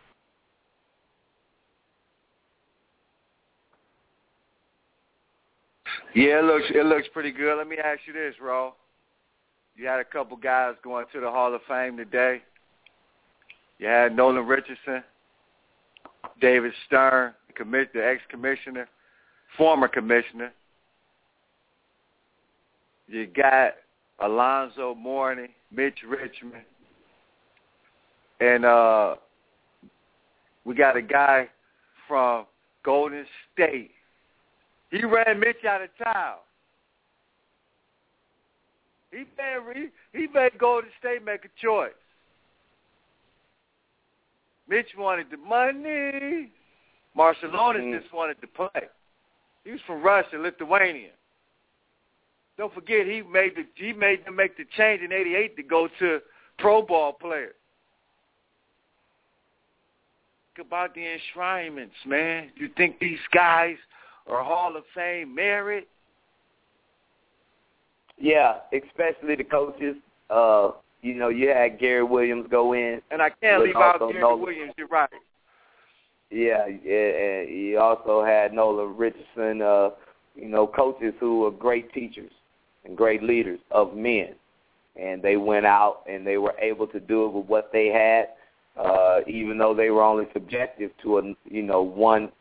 Yeah, it looks it looks pretty good. Let me ask you this, Ro. You had a couple guys going to the Hall of Fame today. You had Nolan Richardson, David Stern, the ex-commissioner, former commissioner. You got Alonzo Mourning, Mitch Richmond, and uh, we got a guy from Golden State. He ran Mitch out of town. He made, he, he made Golden State make a choice. Mitch wanted the money. Marciulionis mm. just wanted to play. He was from Russia, Lithuania. Don't forget, he made the he made them make the change in eighty-eight to go to pro ball players. Think about the enshrinements, man. You think these guys are Hall of Fame merit? Yeah, especially the coaches. Uh, you know, you had Gary Williams go in. And I can't leave out Gary Nolan. Williams, you're right. Yeah, and he also had Nolan Richardson, uh, you know, coaches who are great teachers and great leaders of men. And they went out and they were able to do it with what they had, uh, even though they were only subjective to, a, you know, one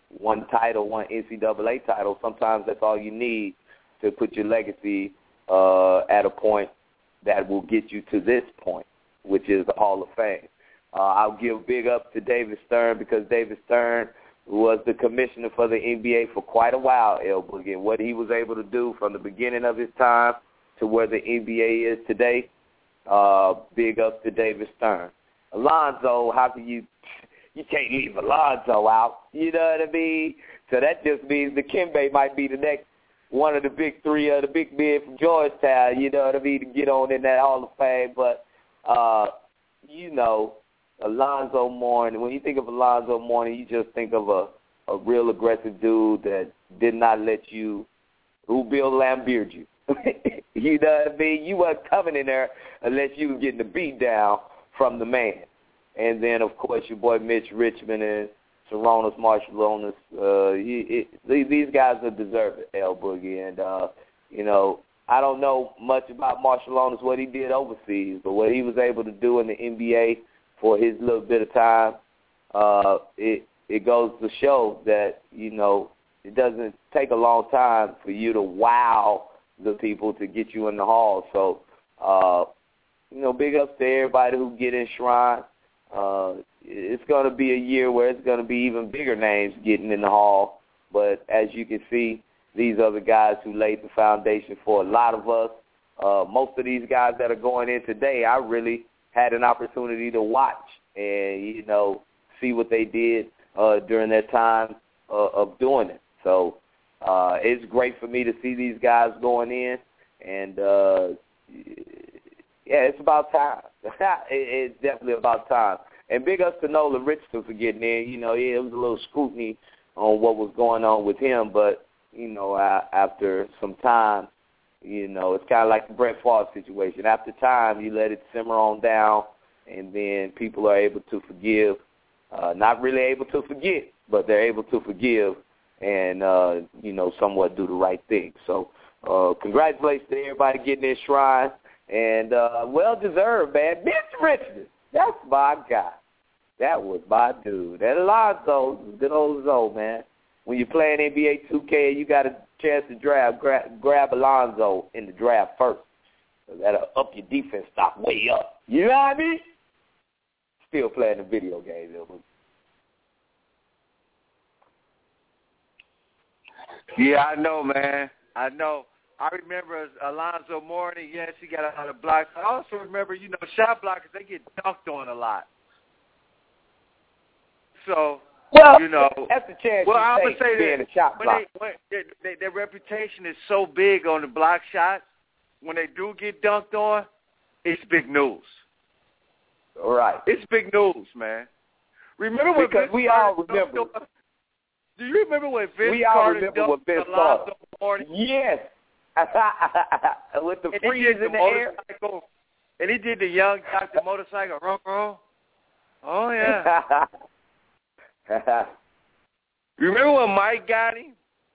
one title, one N C double A title. Sometimes that's all you need to put your legacy uh, at a point that will get you to this point, which is the Hall of Fame. Uh, I'll give big up to David Stern because David Stern was the commissioner for the N B A for quite a while, L Boogie, and what he was able to do from the beginning of his time to where the N B A is today, uh, big up to David Stern. Alonzo, how can you, you can't leave Alonzo out, you know what I mean? So that just means the Dikembe might be the next one of the big three of the big men from Georgetown, you know what I mean, to get on in that Hall of Fame. But, uh, you know, Alonzo Mourning, when you think of Alonzo Mourning, you just think of a, a real aggressive dude that did not let you, who Bill Lambeered you. You know what I mean? You weren't coming in there unless you were getting the beat down from the man. And then, of course, your boy Mitch Richmond and Sarunas Marciulionis. Uh, he, it, these guys are deserving, L Boogie. And, uh, you know, I don't know much about Marciulionis, what he did overseas, but what he was able to do in the N B A for his little bit of time, uh, it it goes to show that, you know, it doesn't take a long time for you to wow the people to get you in the hall. So, uh, you know, big ups to everybody who get enshrined. Uh, it's going to be a year where it's going to be even bigger names getting in the hall. But as you can see, these are the guys who laid the foundation for a lot of us. Uh, most of these guys that are going in today, I really had an opportunity to watch and, you know, see what they did uh, during their time uh, of doing it. So uh, it's great for me to see these guys going in. And, uh, yeah, it's about time. It's definitely about time. And big ups to Nolan Richardson for getting in. You know, yeah, it was a little scrutiny on what was going on with him. But, you know, uh, after some time, you know, it's kind of like the Brett Favre situation. After time, you let it simmer on down, and then people are able to forgive. Uh, not really able to forget, but they're able to forgive and, uh, you know, somewhat do the right thing. So uh, congratulations to everybody getting enshrined. And uh, well-deserved, man. Mitch Richmond, that's my guy. That was my dude. And Alonzo, good old Zoe, man. When you're playing N B A two K, you got a chance to draft, grab, grab Alonzo in the draft first. So that'll up your defense stock way up. You know what I mean? Still playing the video game, though. Yeah, I know, man. I know. I remember Alonzo Mourning, yes, he got a lot of blocks. I also remember, you know, shot blockers, they get dunked on a lot. So, well, you know. That's the chance well, you I would take say being that a shot when blocker. they, when they, they, their reputation is so big on the block shots, when they do get dunked on, it's big news. All right. It's big news, man. Remember when because Vince we Carter all remember. On, do you remember when Vince we all Carter remember what Vince Alonzo Carter. Mourning? Yes. With the and freeze the in the air. And he did the young Doctor Motorcycle. Roll, roll. Oh, yeah. Remember when Mike got him?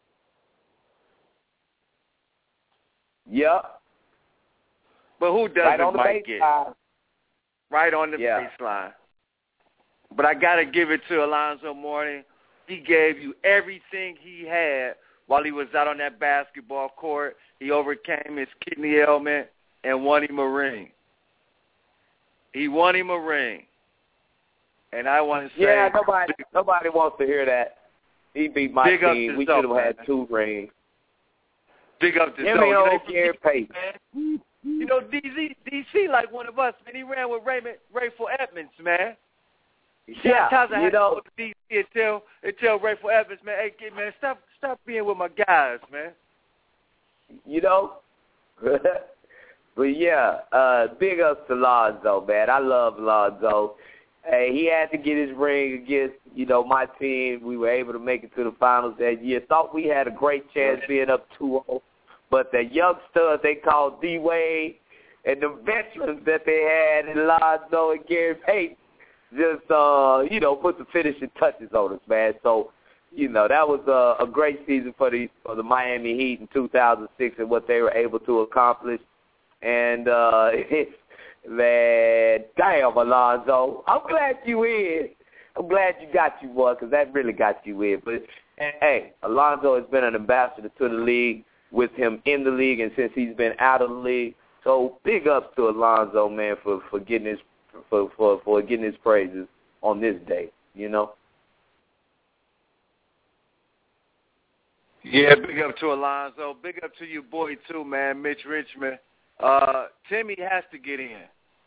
Yep. But who doesn't right on the Mike get? Line. Right on the yeah. baseline. But I got to give it to Alonzo Mourning. He gave you everything he had while he was out on that basketball court. He overcame his kidney ailment and won him a ring. He won him a ring. And I want to say... Yeah, nobody big, nobody wants to hear that. He beat my team. We should have had two rings. Big up to Him Zoe. and old Gary Payton. You know, D Z, D C like one of us, man. He ran with Raymond, Rayful Edmonds, man. Yeah, Sometimes I you had know. to go to D C and tell, and tell Rayful Edmonds, man, hey, kid, man, stop, stop being with my guys, man. You know? But, yeah, uh, big ups to Lonzo, man. I love Lonzo. Hey, he had to get his ring against, you know, my team. We were able to make it to the finals that year. Thought we had a great chance being up two oh. But the young studs they called D-Wade and the veterans that they had in Lonzo and Gary Payton just, uh, you know, put the finishing touches on us, man. So, you know, that was a, a great season for the for the Miami Heat in two thousand six and what they were able to accomplish. And, uh, man, damn, Alonzo, I'm glad you in. I'm glad you got you, boy, because that really got you in. But And, hey, Alonzo has been an ambassador to the league with him in the league and since he's been out of the league. So big ups to Alonzo, man, for, for getting his for, for, for getting his praises on this day, you know? Yeah, big up to Alonzo. Big up to your boy, too, man, Mitch Richmond. Uh, Timmy has to get in.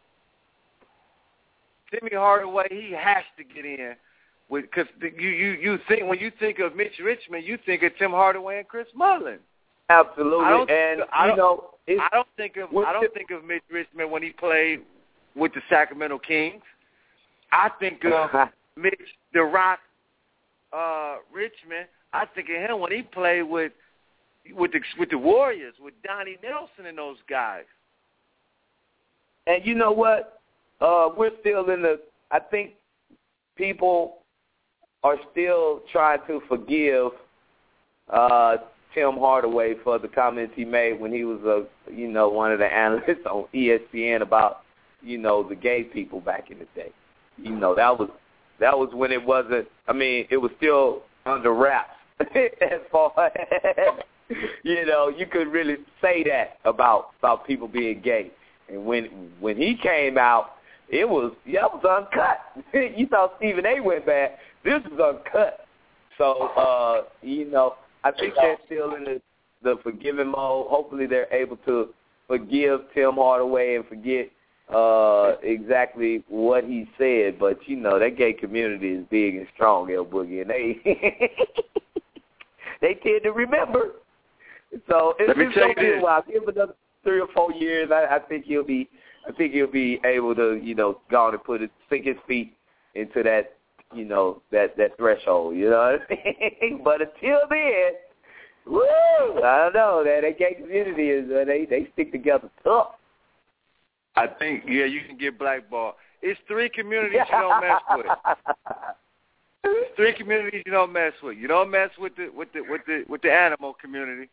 Timmy Hardaway, he has to get in. Because you, you, you think when you think of Mitch Richmond, you think of Tim Hardaway and Chris Mullin. Absolutely, I don't, and I you know, I don't think of I don't think of Mitch Richmond when he played with the Sacramento Kings. I think of Mitch the Rock uh, Richmond. I think of him when he played with with the with the Warriors, with Donnie Nelson and those guys. And you know what? Uh, we're still in the. I think people are still trying to forgive uh, Tim Hardaway for the comments he made when he was a, you know, one of the analysts on E S P N about, you know, the gay people back in the day. You know, that was that was when it wasn't. I mean, it was still under wraps as far as, you know, you could really say that about about people being gay. And when when he came out, it was yeah, it was uncut. You thought Stephen A. went bad. This is uncut. So uh, you know, I think they're still in the, the forgiving mode. Hopefully, they're able to forgive Tim Hardaway and forget uh, exactly what he said. But you know, that gay community is big and strong, El Boogie, and they they tend to remember. So it's, it's gonna be a while. Give another three or four years. I, I think he'll be. I think he'll be able to, you know, go on and put it, sink his feet into that, you know, that, that threshold. You know what I mean? But until then, woo! I don't know. That that gay community is uh, they they stick together tough. I think yeah, you can get blackballed. It's three communities you don't mess with. It's three communities you don't mess with. You don't mess with the with the with the with the animal community.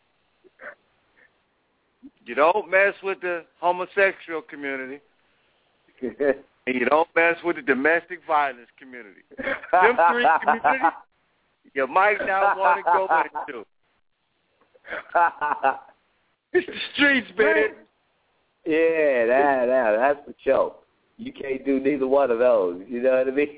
You don't mess with the homosexual community. And you don't mess with the domestic violence community. Them three communities you might not want to go into. It's the streets, baby. Yeah, that, that, that's for sure. You can't do neither one of those. You know what I mean?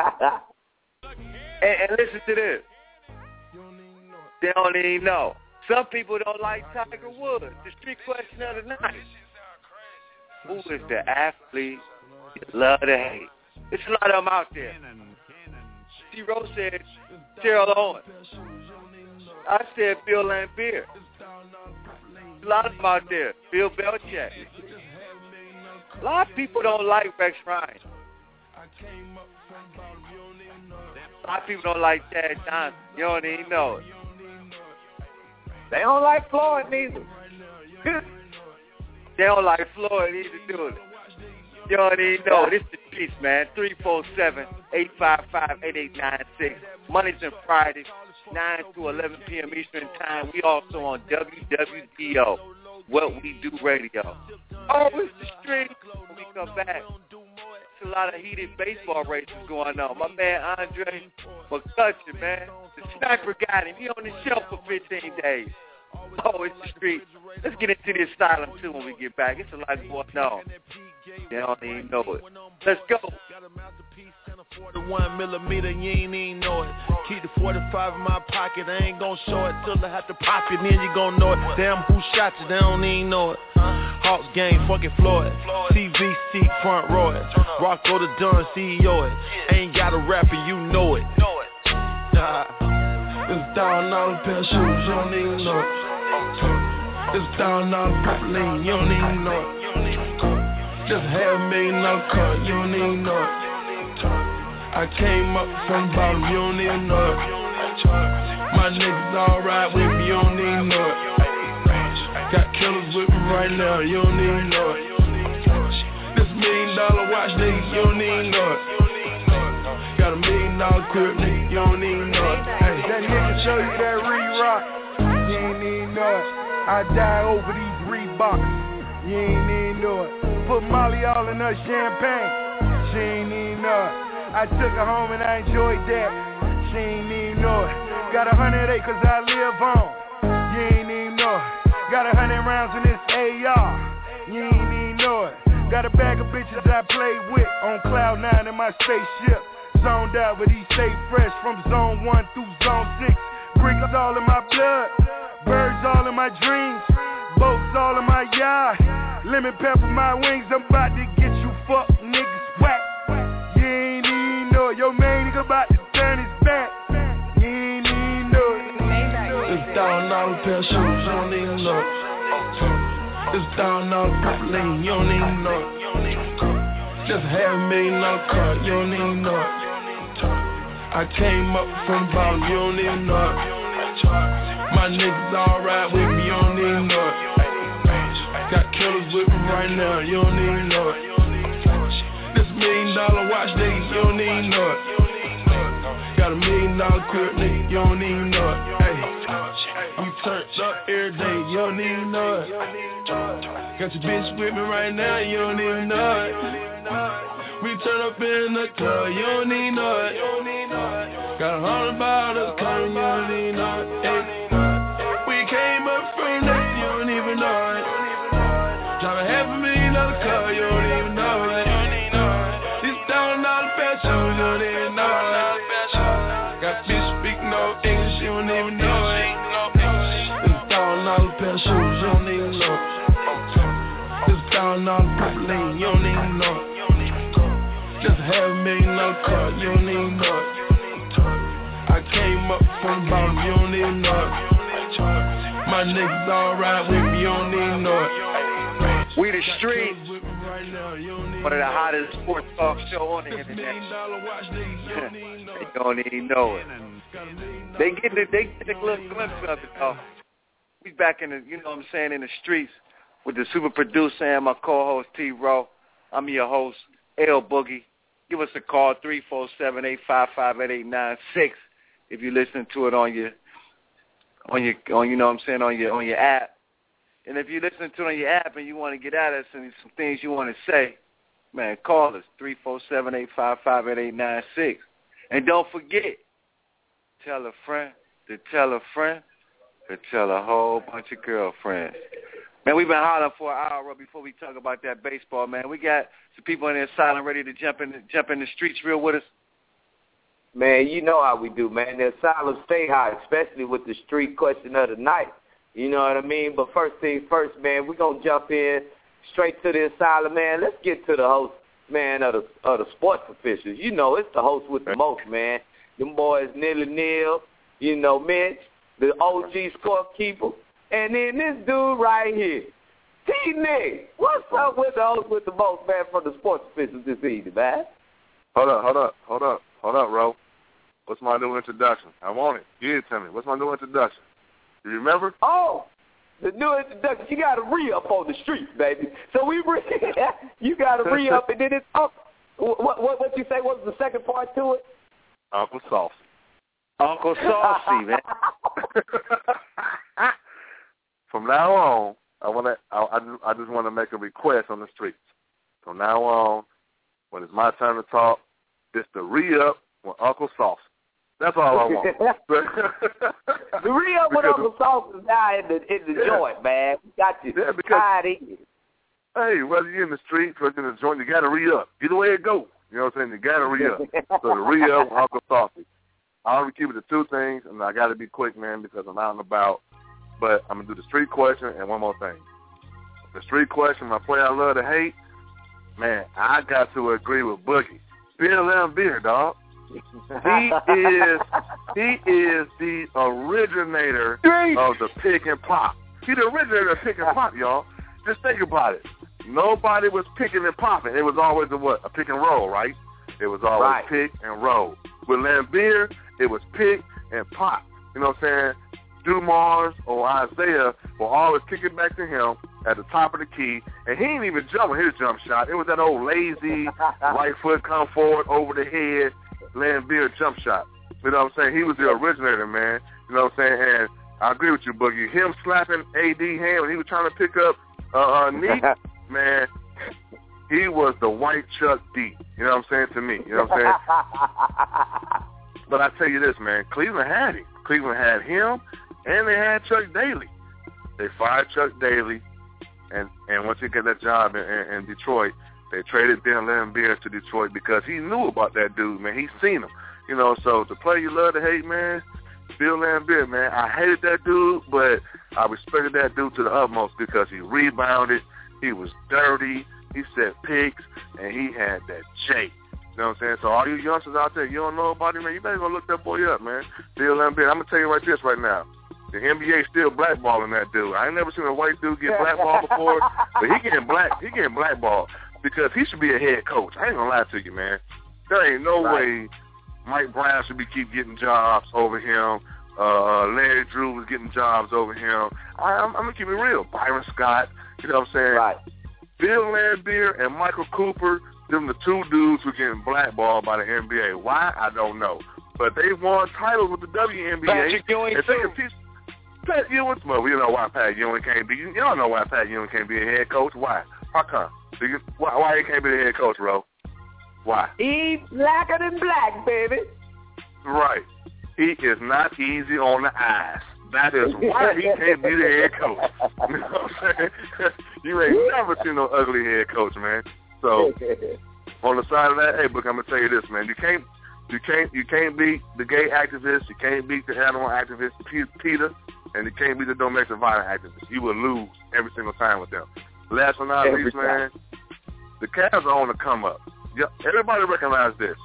and, and listen to this. They don't even know. Some people don't like Tiger Woods. The street question of the night. Who is the athlete you love to hate? There's a lot of them out there. T-Rose said Terrell Owens. I said Bill Laimbeer. A lot of them out there. Bill Belichick. A lot of people don't like Rex Ryan. A lot of people don't like Chad Johnson. You don't even know it. They don't like Floyd neither. They don't like Floyd either, do they? You don't even know. This is the piece, man. three four seven, eight five five, eight eight nine six. Mondays and Fridays, nine to eleven p.m. Eastern Time. We also on W W D O, What We Do Radio. Oh, it's the street. When we come back, there's a lot of heated baseball races going on. My man Andre McCutcheon, man. The sniper got him. He on the shelf for fifteen days. Oh, it's the street. Let's get into the asylum, too, when we get back. It's a lot going on. They don't even know it. Let's go. forty-one millimeter, you ain't even know it. Keep the forty-five in my pocket, I ain't gon' show it till I have to pop it, then you gon' know it. Damn, who shot you, they don't even know it. Hawks game, fucking Floyd. T V C front row it. Rocco the Dunn, C E O it. Ain't got a rapper, you know it. Nah. It's down on a pair of shoes, you don't even know it. It's down on a propylene, you don't even know it. Just half a million dollar car, you don't even know it. I came up from the bottom, you don't even know it. My niggas all ride with me, you don't even know it. Got killers with me right now, you don't even know it. This million dollar watch, nigga, you don't even know it. Got a million dollar crib, nigga, you don't even know it. Hey, that nigga show you that re-rock, you ain't even know it. I die over these Reeboks, you ain't even know it. Put Molly all in her champagne, she ain't even know it. I took her home and I enjoyed that, she ain't even know it. Got a hundred acres I live on. You ain't even know it. Got a hundred rounds in this A R. You ain't even know it. Got a bag of bitches I play with on cloud nine in my spaceship. Zoned out, but he stay fresh from zone one through zone six. Bricks all in my blood, birds all in my dreams, boats all in my yard. Lemon pepper my wings, I'm about to get you fuck niggas whack. You ain't even know it. Your main nigga about to turn his back. You ain't even know it. It's down all the pair of shoes, you don't even know it. It's down all the purple lane, you don't even know it. Just half a million dollar car, you don't even know it. I came up from the bottom, you don't even know it. My niggas all ride with me, you don't even know it. Got killers with me right now, you don't even know it. This million dollar watch, nigga, you don't even know it. Got a million dollar crib, nigga, you don't even know it. Hey, we turned up every day, you don't even know it. Got your bitch with me right now, you don't even know it. We turn up in the club, you don't even know it. Got a hundred bottles coming, you don't even know it. Hey. We came up from that, you don't even know it. Drive a half a million dollar car, you don't even know it. This down dollar pair of shoes, you don't even know it. Got bitch speaking no English, you don't even know it. This down dollar pair of shoes, you don't even know it. This down dollar purple lane, you don't even know it. Just half a million dollar car, you don't even know it. I came up from the bottom, you don't even know it. My niggas all ride with me, you don't even know it. We the streets, one of the hottest sports talk show on the internet. They don't even know it. They get the, they get the glimpse of it though. We back in the, you know what I'm saying, in the streets with the super producer and my co-host T-Row. I'm your host, L Boogie. Give us a call, three four seven, eight five five, eight eight nine six if you're listening to it on your, on your, on you know what I'm saying, on your, on your app. And if you're listening to it on your app and you want to get at us and some things you want to say, man, call us, three four seven, eight five five, eight eight nine six. And don't forget, tell a friend to tell a friend to tell a whole bunch of girlfriends. Man, we've been hollering for an hour before we talk about that baseball, man. We got some people in there silent, ready to jump in, jump in the streets real with us. Man, you know how we do, man. The asylum stay high, especially with the street question of the night. You know what I mean? But first things first, man, we're going to jump in straight to the asylum, man. Let's get to the host, man, of the, of the sports officials. You know, it's the host with the most, man. Them boys, Nilly Neal, you know, Mitch, the O G scorekeeper. And then this dude right here, T-Nick. What's up with the host with the most, man, from the sports officials this evening, man? Hold up, hold up, hold up, hold up, Ro. What's my new introduction? I want it. Give it to me. What's my new introduction? You remember? Oh, the new introduction. You got to re-up on the streets, baby. So we re- you got to re-up, and then it's up. What, what what you say? What was the second part to it? Uncle Saucy. Uncle Saucy, man. From now on, I want to. I, I just, I just want to make a request on the streets. From now on, when it's my turn to talk, just the re-up with Uncle Saucy. That's all I want. The re-up with Uncle Saucy is now in the in the yeah. joint, man. We got you yeah, tied in. Hey, whether you're in the street or in the joint, you got to re-up. Either way it goes. You know what I'm saying? You got to re-up. So the re-up with Uncle Saucy. I only keep it to two things, and I got to be quick, man, because I'm out and about. But I'm going to do the street question and one more thing. The street question, my player I love to hate, man, I got to agree with Boogie. Bill Laimbeer, dog. He is he is the originator of the pick and pop. He the originator of pick and pop, y'all. Just think about it. Nobody was picking and popping. It was always a what? A pick and roll, right? It was always right. pick and roll. With Laimbeer, it was pick and pop. You know what I'm saying? Dumars or Isaiah will always kick it back to him at the top of the key, and he ain't even jump with his jump shot. It was that old lazy right foot come forward over the head Laimbeer jump shot. You know what I'm saying? He was the originator, man. You know what I'm saying? And I agree with you, Boogie. Him slapping A D hand when he was trying to pick up uh, uh, Neek, man, he was the white Chuck D. You know what I'm saying? To me. You know what I'm saying? but I tell you this, man, Cleveland had him. Cleveland had him, and they had Chuck Daly. They fired Chuck Daly, and, and once he got that job in, in, in Detroit, they traded Ben Lambier to Detroit because he knew about that dude, man. He seen him. You know, so the player you love to hate, man, Bill Lambier, man, I hated that dude, but I respected that dude to the utmost because he rebounded, he was dirty, he set picks, and he had that J. You know what I'm saying? So all you youngsters out there, you don't know about him, man, you better go look that boy up, man. Bill Lambier, I'm going to tell you right this right now. The N B A still blackballing that dude. I ain't never seen a white dude get blackballed before, but he getting black. He getting blackballed because he should be a head coach. I ain't gonna lie to you, man. There ain't no right. way Mike Brown should be keep getting jobs over him. Uh, Larry Drew was getting jobs over him. I, I'm, I'm gonna keep it real. Byron Scott, you know what I'm saying? Right. Bill Lambier and Michael Cooper, them the two dudes who getting blackballed by the N B A. Why? I don't know. But they won titles with the W N B A. Patrick Ewing too. Pat Ewing, well, you know why Pat Ewing can't be. You don't know why Pat Ewing can't be a head coach. Why? How come? You, why, why he can't be the head coach, bro? Why? He's blacker than black, baby. Right. He is not easy on the eyes. That is why he can't be the head coach. You know what I'm saying? You ain't never seen no ugly head coach, man. So on the side of that, hey, look, I'm gonna tell you this, man. You can't, you can't, you can't beat the gay activists. You can't beat the animal activist, Peter. And you can't be the domestic violence activist. You will lose every single time with them. Last but not least, man, the Cavs are on the come up. Yeah, everybody recognize this.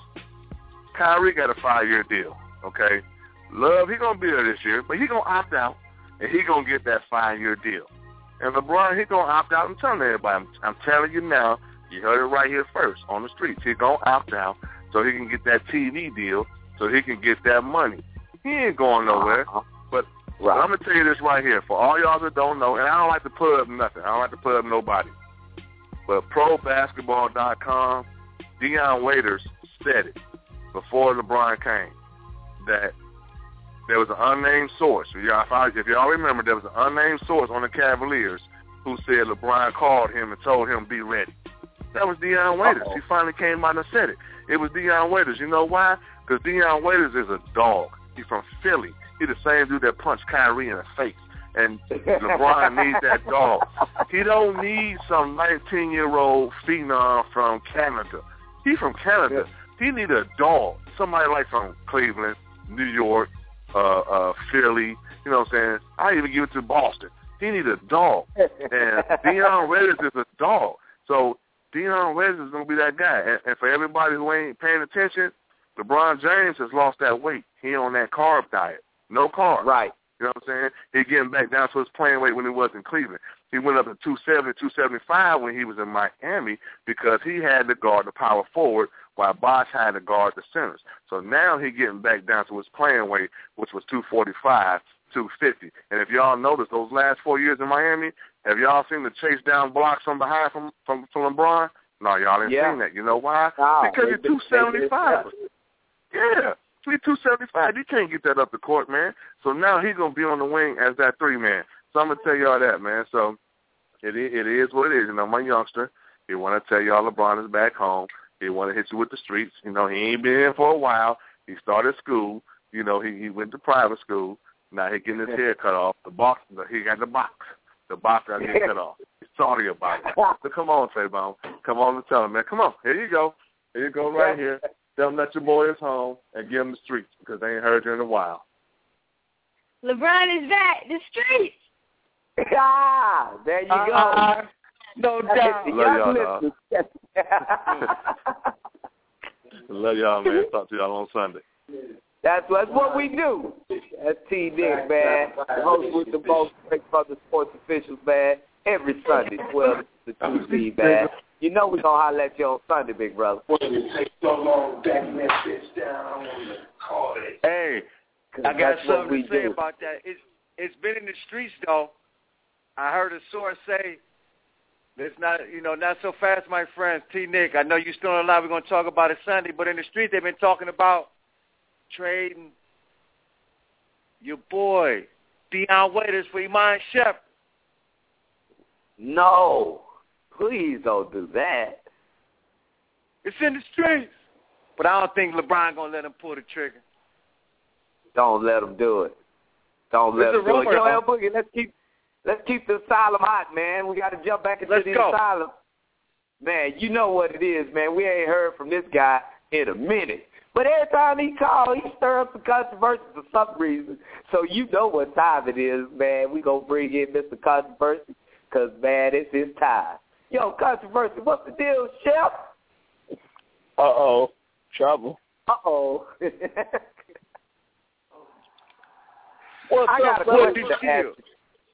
Kyrie got a five-year deal, okay? Love, he going to be there this year, but he going to opt out, and he going to get that five-year deal. And LeBron, he going to opt out. I'm telling everybody, I'm, I'm telling you now, you heard it right here first on the streets. He going to opt out so he can get that T V deal, so he can get that money. He ain't going nowhere. But right. I'm going to tell you this right here. For all y'all that don't know, and I don't like to put up nothing. I don't like to put up nobody. But pro basketball dot com, Dion Waiters said it before LeBron came, that there was an unnamed source. If y'all, if y'all remember, there was an unnamed source on the Cavaliers who said LeBron called him and told him, be ready. That was Dion Waiters. Uh-oh. He finally came out and said it. It was Dion Waiters. You know why? Because Dion Waiters is a dog. He's from Philly. He's the same dude that punched Kyrie in the face. And LeBron needs that dog. He don't need some nineteen-year-old phenom from Canada. He from Canada. He need a dog. Somebody like from Cleveland, New York, uh, uh, Philly. You know what I'm saying? I even give it to Boston. He need a dog. And Dion Waiters is a dog. So Dion Waiters is going to be that guy. And, and for everybody who ain't paying attention, LeBron James has lost that weight. He on that carb diet. No carbs. Right. You know what I'm saying? He getting back down to his playing weight when he was in Cleveland. He went up to two seventy, two seventy-five when he was in Miami because he had to guard the power forward while Bosh had to guard the centers. So now he getting back down to his playing weight, which was two forty-five, two fifty. And if y'all notice, those last four years in Miami, have y'all seen the chase down blocks from behind from, from, from LeBron? No, y'all ain't yeah. seen that. You know why? Oh, because you're two seventy-five. Yeah. He's two seventy-five. You can't get that up the court, man. So now he's going to be on the wing as that three-man. So I'm going to tell y'all that, man. So it is, it is what it is. You know, my youngster, he want to tell y'all LeBron is back home. He want to hit you with the streets. You know, he ain't been in for a while. He started school. You know, he, he went to private school. Now he getting his hair cut off. The box, he got the box. The box got his cut off. He's sorry about it. So come on, Trayvon. Come on and tell him, man. Come on. Here you go. Here you go right here. Tell them that your boy is home and give them the streets because they ain't heard you in a while. LeBron is back. The streets. Ah, there you go. Uh, no doubt. Love y'all, dog. Love y'all, man. Talk to y'all on Sunday. That's, that's what we do. That's T. Nick, man. The host with the most great brother sports officials, man. Every Sunday, twelve to two C, man. You know we're going to holler at you on Sunday, big brother. Hey, I got something to say do. about that. It's It's been in the streets, though. I heard a source say, it's not, you know, not so fast, my friends. T. Nick, I know you're still alive. We're going to talk about it Sunday. But in the streets, they've been talking about trading your boy, Dion Waiters, for Iman Shumpert. No. Please don't do that. It's in the streets. But I don't think LeBron going to let him pull the trigger. Don't let them do it. Don't let them do it. Yo, El Boogie, let's keep let's keep the asylum hot, man. We got to jump back into let's the go. asylum. Man, you know what it is, man. We ain't heard from this guy in a minute. But every time he calls, he stirs up some controversy for some reason. So you know what time it is, man. We going to bring in Mister Controversy because, man, it's his time. Yo, Controversy, what's the deal, Chef? Uh-oh. Trouble. Uh-oh. What's I got up, a question to ask you.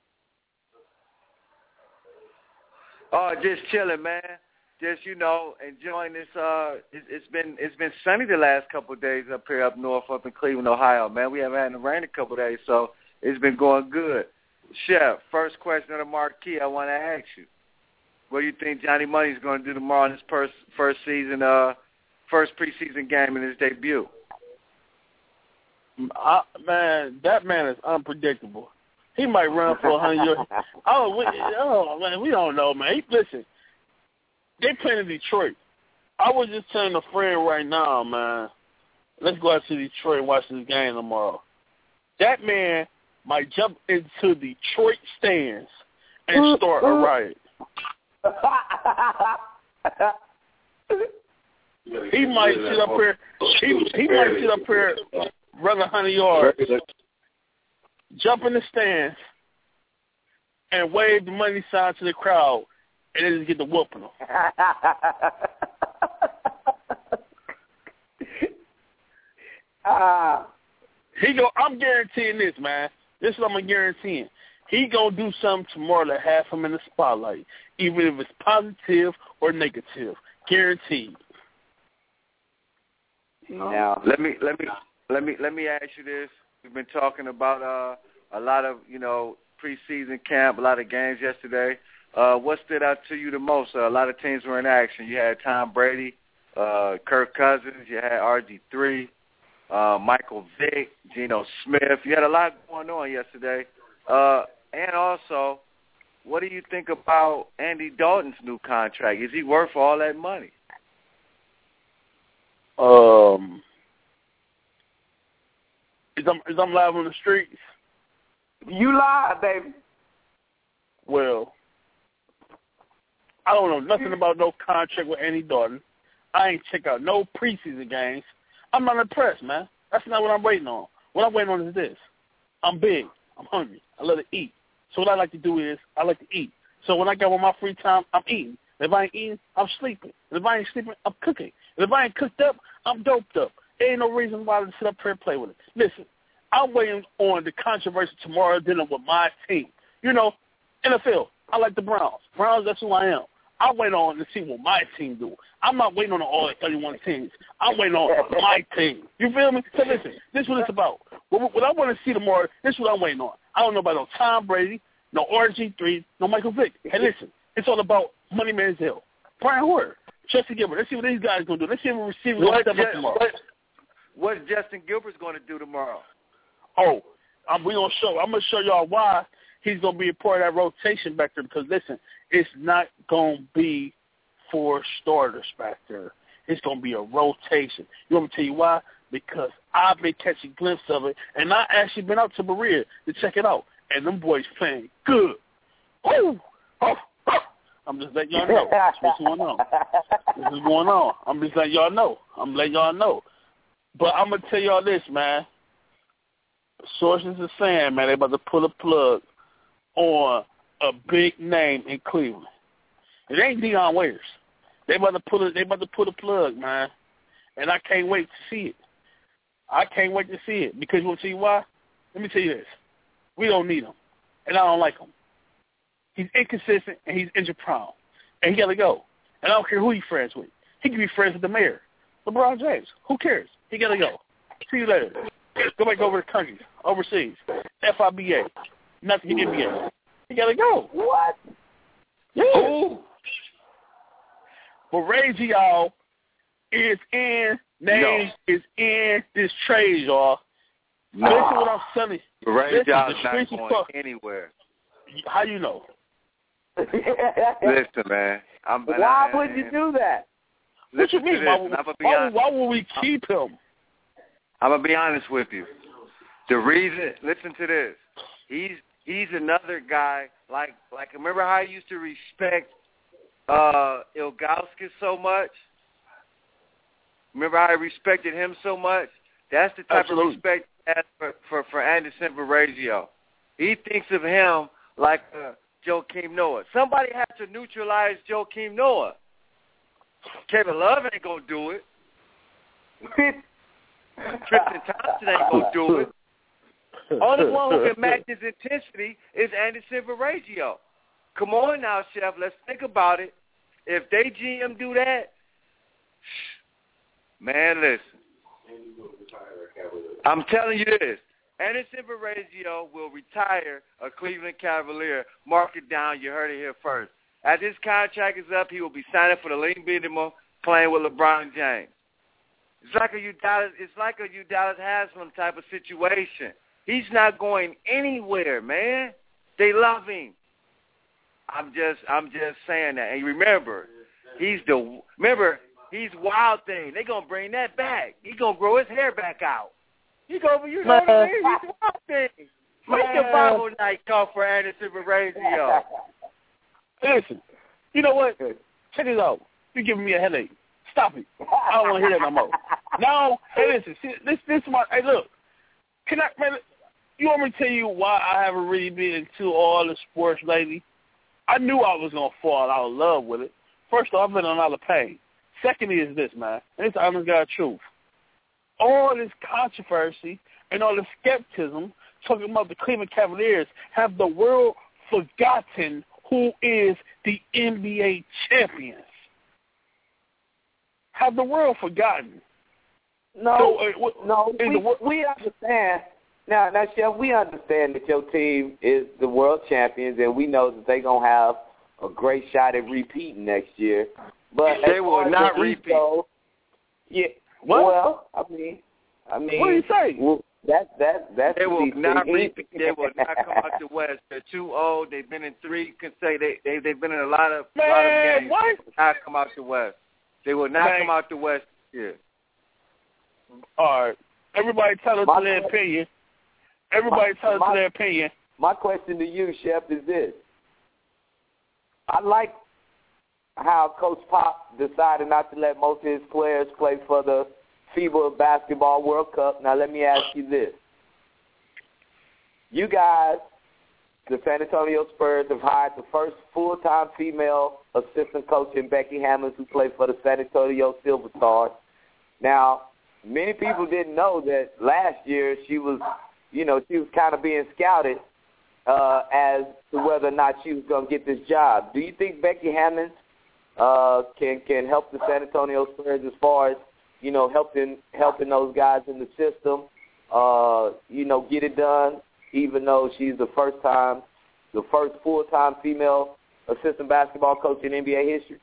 Oh, just chilling, man. Just, you know, enjoying this. Uh, it's, it's been it's been sunny the last couple of days up here up north, up in Cleveland, Ohio, man. We haven't had any rain a couple of days, so it's been going good. Chef, first question of the marquee I want to ask you. What do you think Johnny Money is going to do tomorrow in his first, first season, uh, first preseason game in his debut? I, man, that man is unpredictable. He might run for a hundred yards. Oh, we, oh, man, we don't know, man. He, listen, they playing in Detroit. I was just telling a friend right now, man, let's go out to Detroit and watch this game tomorrow. That man might jump into Detroit stands and start a riot. He might sit up here. He, he might sit up here, run a hundred yards, jump in the stands, and wave the money sign to the crowd, and then just get the whooping them. uh, he go. I'm guaranteeing this, man. This is what I'm guaranteeing. He gonna do something tomorrow to have him in the spotlight, even if it's positive or negative. Guaranteed. Now, let me let me let me let me ask you this. We've been talking about uh, a lot of you know preseason camp, a lot of games yesterday. Uh, what stood out to you the most? Uh, a lot of teams were in action. You had Tom Brady, uh, Kirk Cousins. You had R G three, uh, Michael Vick, Geno Smith. You had a lot going on yesterday. Uh, and also, what do you think about Andy Dalton's new contract? Is he worth all that money? Um, is I'm, is I'm live on the streets? You live, baby. Well, I don't know nothing about no contract with Andy Dalton. I ain't check out no preseason games. I'm not impressed, man. That's not what I'm waiting on. What I'm waiting on is this. I'm big. I'm hungry. I love to eat. So what I like to do is I like to eat. So when I got on my free time, I'm eating. If I ain't eating, I'm sleeping. And if I ain't sleeping, I'm cooking. And if I ain't cooked up, I'm doped up. There ain't no reason why to sit up here and play with it. Listen, I'm waiting on the controversy tomorrow dealing with my team. You know, N F L, I like the Browns. Browns, that's who I am. I'm waiting on to see what my team do. I'm not waiting on all thirty-one teams. I'm waiting on my team. You feel me? So listen, this is what it's about. What, what I want to see tomorrow, this is what I'm waiting on. I don't know about no Tom Brady, no R G three, no Michael Vick. Hey, listen, it's all about Money Manziel, Brian Hoyer, Justin Gilbert. Let's see what these guys going to do. Let's see what receivers going to step up tomorrow. What, what's Justin Gilbert's going to do tomorrow? Oh, I'm, we gonna show. I'm going to show y'all why he's going to be a part of that rotation back there because, listen, it's not going to be four starters back there. It's going to be a rotation. You want me to tell you why? Because I've been catching glimpses of it, and I actually been out to Berea to check it out, and them boys playing good. Woo! Oh, oh. I'm just letting y'all know. That's what's going on. This is going on. I'm just letting y'all know. I'm letting y'all know. But I'm going to tell y'all this, man. Sources are saying, man, they about to pull a plug on a big name in Cleveland. It ain't Deion Waiters. They about to pull it. They about to pull a plug, man, and I can't wait to see it. I can't wait to see it because you want to see why? Let me tell you this: we don't need him, and I don't like him. He's inconsistent and he's injury prone, and he got to go. And I don't care who he's friends with. He can be friends with the mayor, LeBron James. Who cares? He got to go. See you later. Go back over to countries, overseas, F I B A, nothing N B A. He got to go. What? Yeah. Ooh. But Reggie, y'all, is in, name no. is in this trade, y'all. No. Listen to what I'm telling you. Reggie y'all's not going talk. anywhere. How you know? Listen, man. I'm, why I, would you do that? What you mean? Why, why, why would we keep him? I'm going to be honest with you. The reason, listen to this. He's he's another guy like like remember how he used to respect uh, Ilgauskas so much? Remember how he respected him so much? That's the type Absolutely. of respect he has for, for, for Anderson Varejao. He thinks of him like uh, Joakim Noah. Somebody has to neutralize Joakim Noah. Kevin Love ain't going to do it. Tristan Thompson ain't going to do it. Only one who can match his intensity is Anderson Varejao. Come on now, Chef. Let's think about it. If they G M do that, man, listen. I'm telling you this. Anderson Varejao will retire a Cleveland Cavalier. Mark it down. You heard it here first. As his contract is up, he will be signing for the league minimum, playing with LeBron James. It's like a Udonis, it's like a Udonis Haslam type of situation. He's not going anywhere, man. They love him. I'm just, I'm just saying that. And remember, he's the remember he's Wild Thing. They're gonna bring that back. He's gonna grow his hair back out. He go, you know what I mean? He's Wild Thing. Make your Bible night call for Anderson Varejao. Listen, you know what? Check this out. You're giving me a headache. Stop it. I don't want to hear that no more. No, hey, listen. See, this, this is my. Hey, look. Can I, man? You want me to tell you why I haven't really been into all the sports lately? I knew I was gonna fall out of love with it. First off, I've been in a lot of pain. Second is this, man. And it's honest God truth. All this controversy and all the skepticism talking about the Cleveland Cavaliers have the world forgotten who is the N B A champions. Have the world forgotten? No, so, uh, what, no, we, the, we understand. Now, now, Chef, we understand that your team is the world champions, and we know that they're going to have a great shot at repeating next year. But they will not repeat. Goes, yeah, what? Well, I mean, I mean, what do you say? Well, that that that's they will the not repeat. They will not come out the West. They're too old. They've been in three. Can say they they they've been in a lot of Man, lot of games. What? They will not come out the West. They will not Man. come out the West. Yeah. All right. Everybody tell us my their question, opinion. Everybody my, tell us my, their opinion. My question to you, Chef, is this. I like how Coach Pop decided not to let most of his players play for the FIBA Basketball World Cup. Now, let me ask you this. You guys, the San Antonio Spurs, have hired the first full-time female assistant coach in Becky Hammons, who played for the San Antonio Silver Stars. Now, many people didn't know that last year she was, you know, she was kind of being scouted uh, as to whether or not she was going to get this job. Do you think Becky Hammons uh, can can help the San Antonio Spurs as far as, you know, helping helping those guys in the system, uh, you know, get it done, even though she's the first time, the first full-time female assistant basketball coach in N B A history?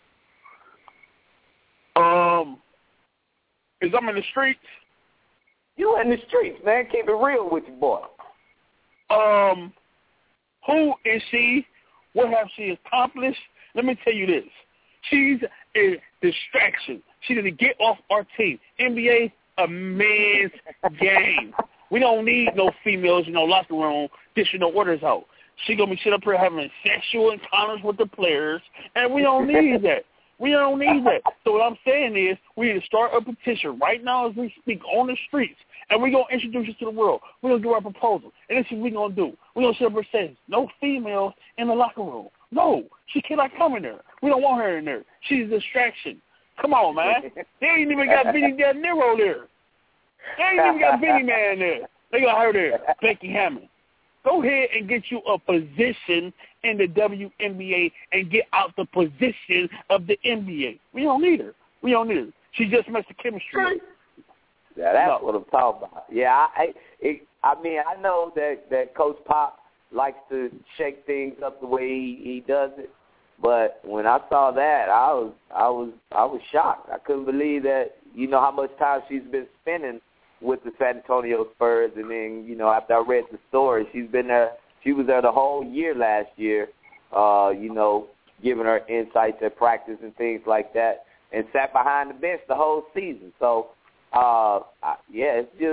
Um, is I'm in the streets. You in the streets, man. Keep it real with you, boy. Um, who is she? What has she accomplished? Let me tell you this. She's a distraction. She didn't get off our team. N B A, a man's game. We don't need no females in no locker room dishing no orders out. She going to be sitting up here having sexual encounters with the players, and we don't need that. We don't need that. So what I'm saying is we need to start a petition right now as we speak on the streets, and we're going to introduce you to the world. We're going to do our proposal. And this is what we're going to do. We're going to sit up and say, no females in the locker room. No, she cannot come in there. We don't want her in there. She's a distraction. Come on, man. They ain't even got Vinny Del Nero there. They ain't even got Vinny Man there. They got her there, Becky Hammond. Go ahead and get you a position in the W N B A and get out the position of the N B A. We don't need her. We don't need her. She just makes the chemistry. Yeah, that's no. what I'm talking about. Yeah, I, it, I mean, I know that, that Coach Pop likes to shake things up the way he, he does it, but when I saw that, I was, I was, I was shocked. I couldn't believe that. You know how much time she's been spending with the San Antonio Spurs, and then, you know, after I read the story, she's been there, she was there the whole year last year, uh, you know, giving her insights at practice and things like that, and sat behind the bench the whole season. So, uh, I, yeah, it's just,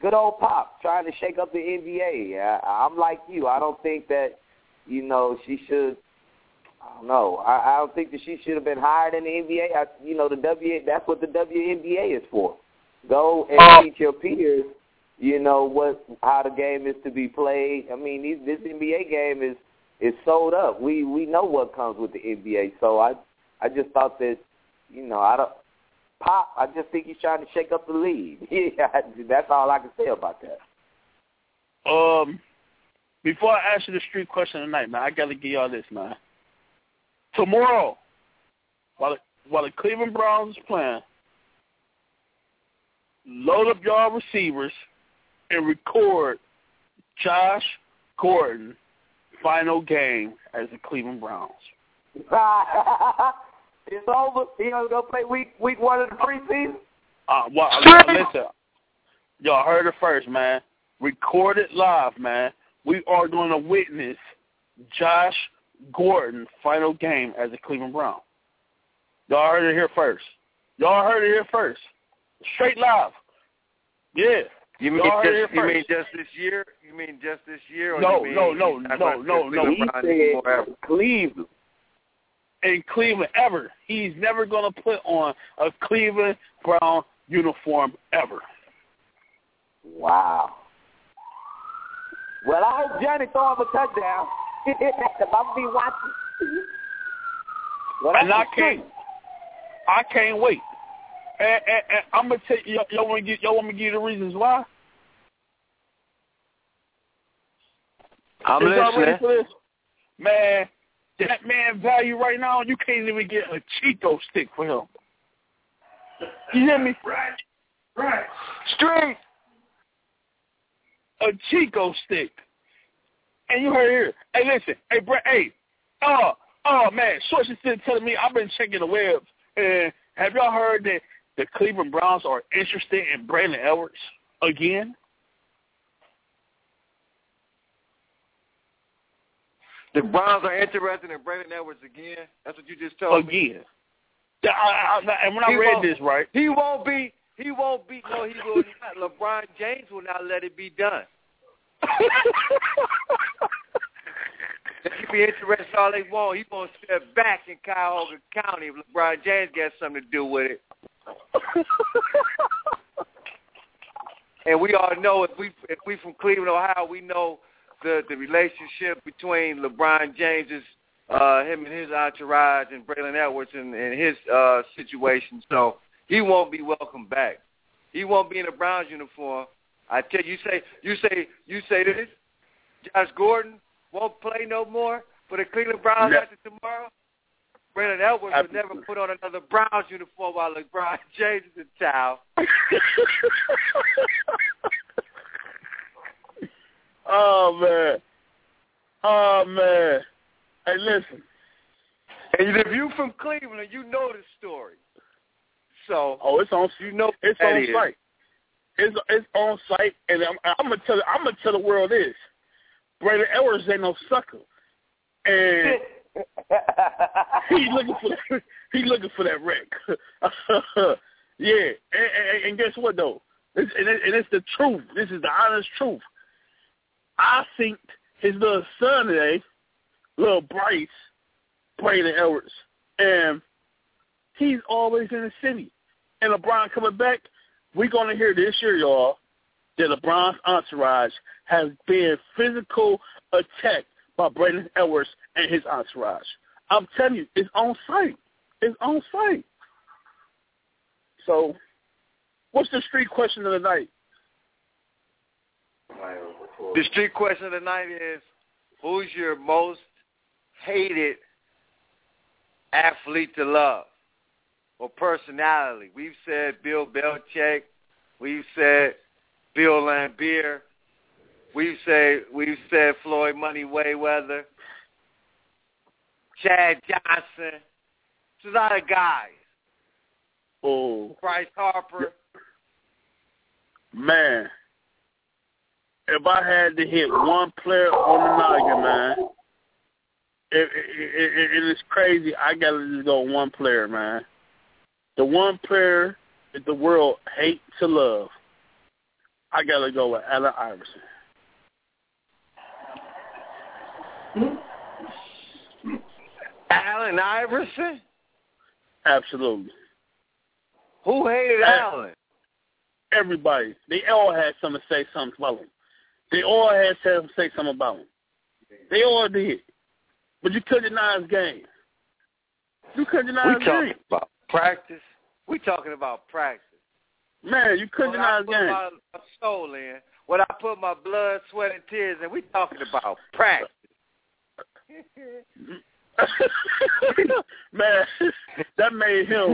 good old Pop trying to shake up the N B A. I, I'm like you. I don't think that, you know, she should. I don't know. I, I don't think that she should have been hired in the N B A. I, you know, the W. That's what the W N B A is for. Go and teach your peers, you know, what how the game is to be played. I mean, these, this N B A game is is sold up. We we know what comes with the N B A. So I I just thought that, you know, I don't. Pop, I just think he's trying to shake up the league. Yeah, that's all I can say about that. Um, before I ask you the street question tonight, man, I got to give y'all this, man. Tomorrow, while the, while the Cleveland Browns is playing, load up y'all receivers and record Josh Gordon final game as the Cleveland Browns. It's over. He only gonna play week week one of the preseason. Uh, well, listen, y'all heard it first, man. Record it live, man. We are going to witness Josh Gordon final game as a Cleveland Brown. Y'all heard it here first. Y'all heard it here first. Straight live. Yeah. You mean just you mean just this year? You mean just this year? Or no, you mean no, no, no, no, no. He said Cleveland. In Cleveland ever. He's never going to put on a Cleveland Brown uniform ever. Wow. Well, I hope Johnny throw him a touchdown. I'll be watching. Well, and I can't. I can't wait. And, and, and I'm gonna tell you. Y'all want me y'all want me to give you the reasons why? I'm listening. For this? Man, that man value right now, you can't even get a Chico stick for him. You hear me? Right. Right. Straight. A Chico stick. And you heard it here. Hey, listen. Hey, Brett. Hey. Oh, oh man. Shorts is still telling me I've been checking the web. And have y'all heard that the Cleveland Browns are interested in Braylon Edwards again? The Browns are interested in Braylon Edwards again? That's what you just told again. me? Again. I, I, and when I he read this, right? He won't be, he won't be, no, he will not. LeBron James will not let it be done. They can be interested all they want. He's going to step back in Cuyahoga County if LeBron James got something to do with it. And we all know if we if we from Cleveland, Ohio, we know the, the relationship between LeBron James's uh, him and his entourage and Braylon Edwards and, and his uh, situation. So he won't be welcome back. He won't be in a Browns uniform. I tell you, you say you say you say this. Josh Gordon won't play no more for the Cleveland Browns no. after tomorrow. Braylon Edwards would never put on another Browns uniform while LeBron James is in town. Oh man, oh man. Hey, listen. And if you from Cleveland, you know the story. So, oh, it's on. You know, it's on is. site. It's it's on site, and I'm, I'm gonna tell I'm gonna tell the world this: Braylon Edwards ain't no sucker, and he looking for that, he looking for that wreck. Yeah, and, and, and guess what though? It's, and, it, and it's the truth. This is the honest truth. I think his little son today, little Bryce, Braylon Edwards, and he's always in the city. And LeBron coming back, we're going to hear this year, y'all, that LeBron's entourage has been physical attacked by Braylon Edwards and his entourage. I'm telling you, it's on site. It's on site. So, what's the street question of the night? The street question of the night is, who's your most hated athlete to love or personality? We've said Bill Belichick. We've said Bill Laimbeer. We've said we've said Floyd Money Mayweather, Chad Johnson. There's a lot of guys. Oh, Bryce Harper. Man, if I had to hit one player on the noggin, man, it, it, it, it is crazy. I got to just go one player, man. The one player that the world hates to love, I got to go with Allen Iverson. Allen Iverson? Absolutely. Who hated Allen? Everybody. They all had something to say something about him. They all had something to say something about him. They all did. But you couldn't deny his game. You couldn't deny his game. We talking about practice. We talking about practice. Man, you couldn't deny his game. When I put my soul in, when I put my blood, sweat, and tears in, we talking about practice. Man, that made him.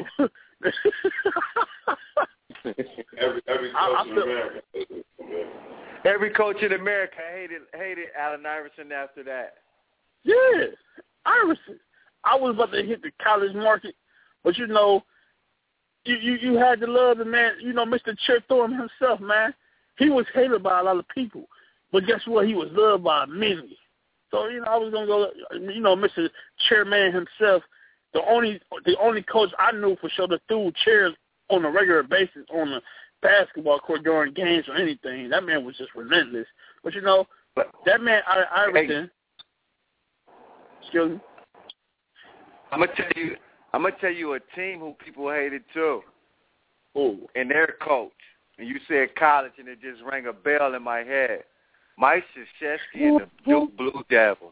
every every coach I, I in feel, America. Every coach in America hated hated Allen Iverson after that. Yeah, Iverson. I was about to hit the college market, but you know, you you, you had to love the man. You know, Mister Chip Thorne himself, man. He was hated by a lot of people, but guess what? He was loved by many. So, you know, I was going to go, you know, Mister Chairman himself, the only the only coach I knew for sure that threw chairs on a regular basis on the basketball court during games or anything. That man was just relentless. But, you know, that man, Iverson, excuse me. I'm going to tell you, I'm going to tell you a team who people hated too. Ooh. And their coach. And you said college and it just rang a bell in my head. Mike Krzyzewski and the Duke Blue Devils.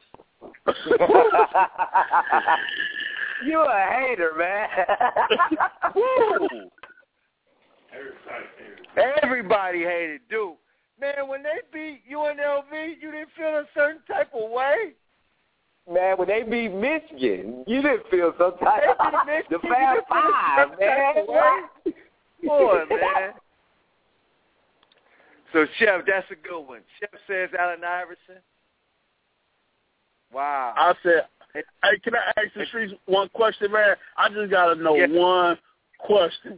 You a hater, man. Everybody hated Duke. Man, when they beat U N L V, you didn't feel a certain type of way? Man, when they beat Michigan, you didn't feel some type of way. The Fab Five, man. Boy, man. So, Chef, that's a good one. Chef says Allen Iverson. Wow. I said, hey, can I ask the streets one question, man? I just got to know yeah. one question.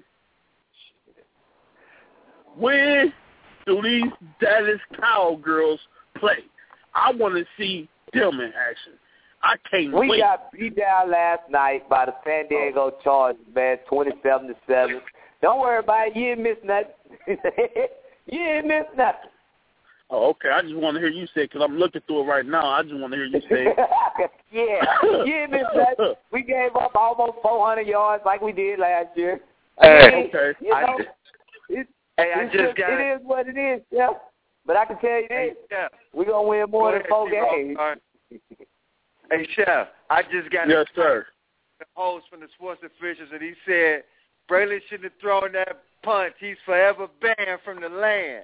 When do these Dallas Cowgirls play? I want to see them in action. I can't we wait. We got beat down last night by the San Diego Chargers, man, twenty-seven to seven. Don't worry about it. You ain't miss nothing. You ain't miss nothing. Oh, okay. I just want to hear you say it because I'm looking through it right now. I just want to hear you say it. Yeah. You ain't miss nothing. We gave up almost four hundred yards like we did last year. Hey, okay. You know, I just, it, hey, I just got it is what it is, yeah. But I can tell you this, hey, we're going to win more Go than ahead, four T-Rock. games. Right. Hey, Chef, I just got yes, sir. the host from the sports officials, and he said Braylon shouldn't have thrown that punch. He's forever banned from the land.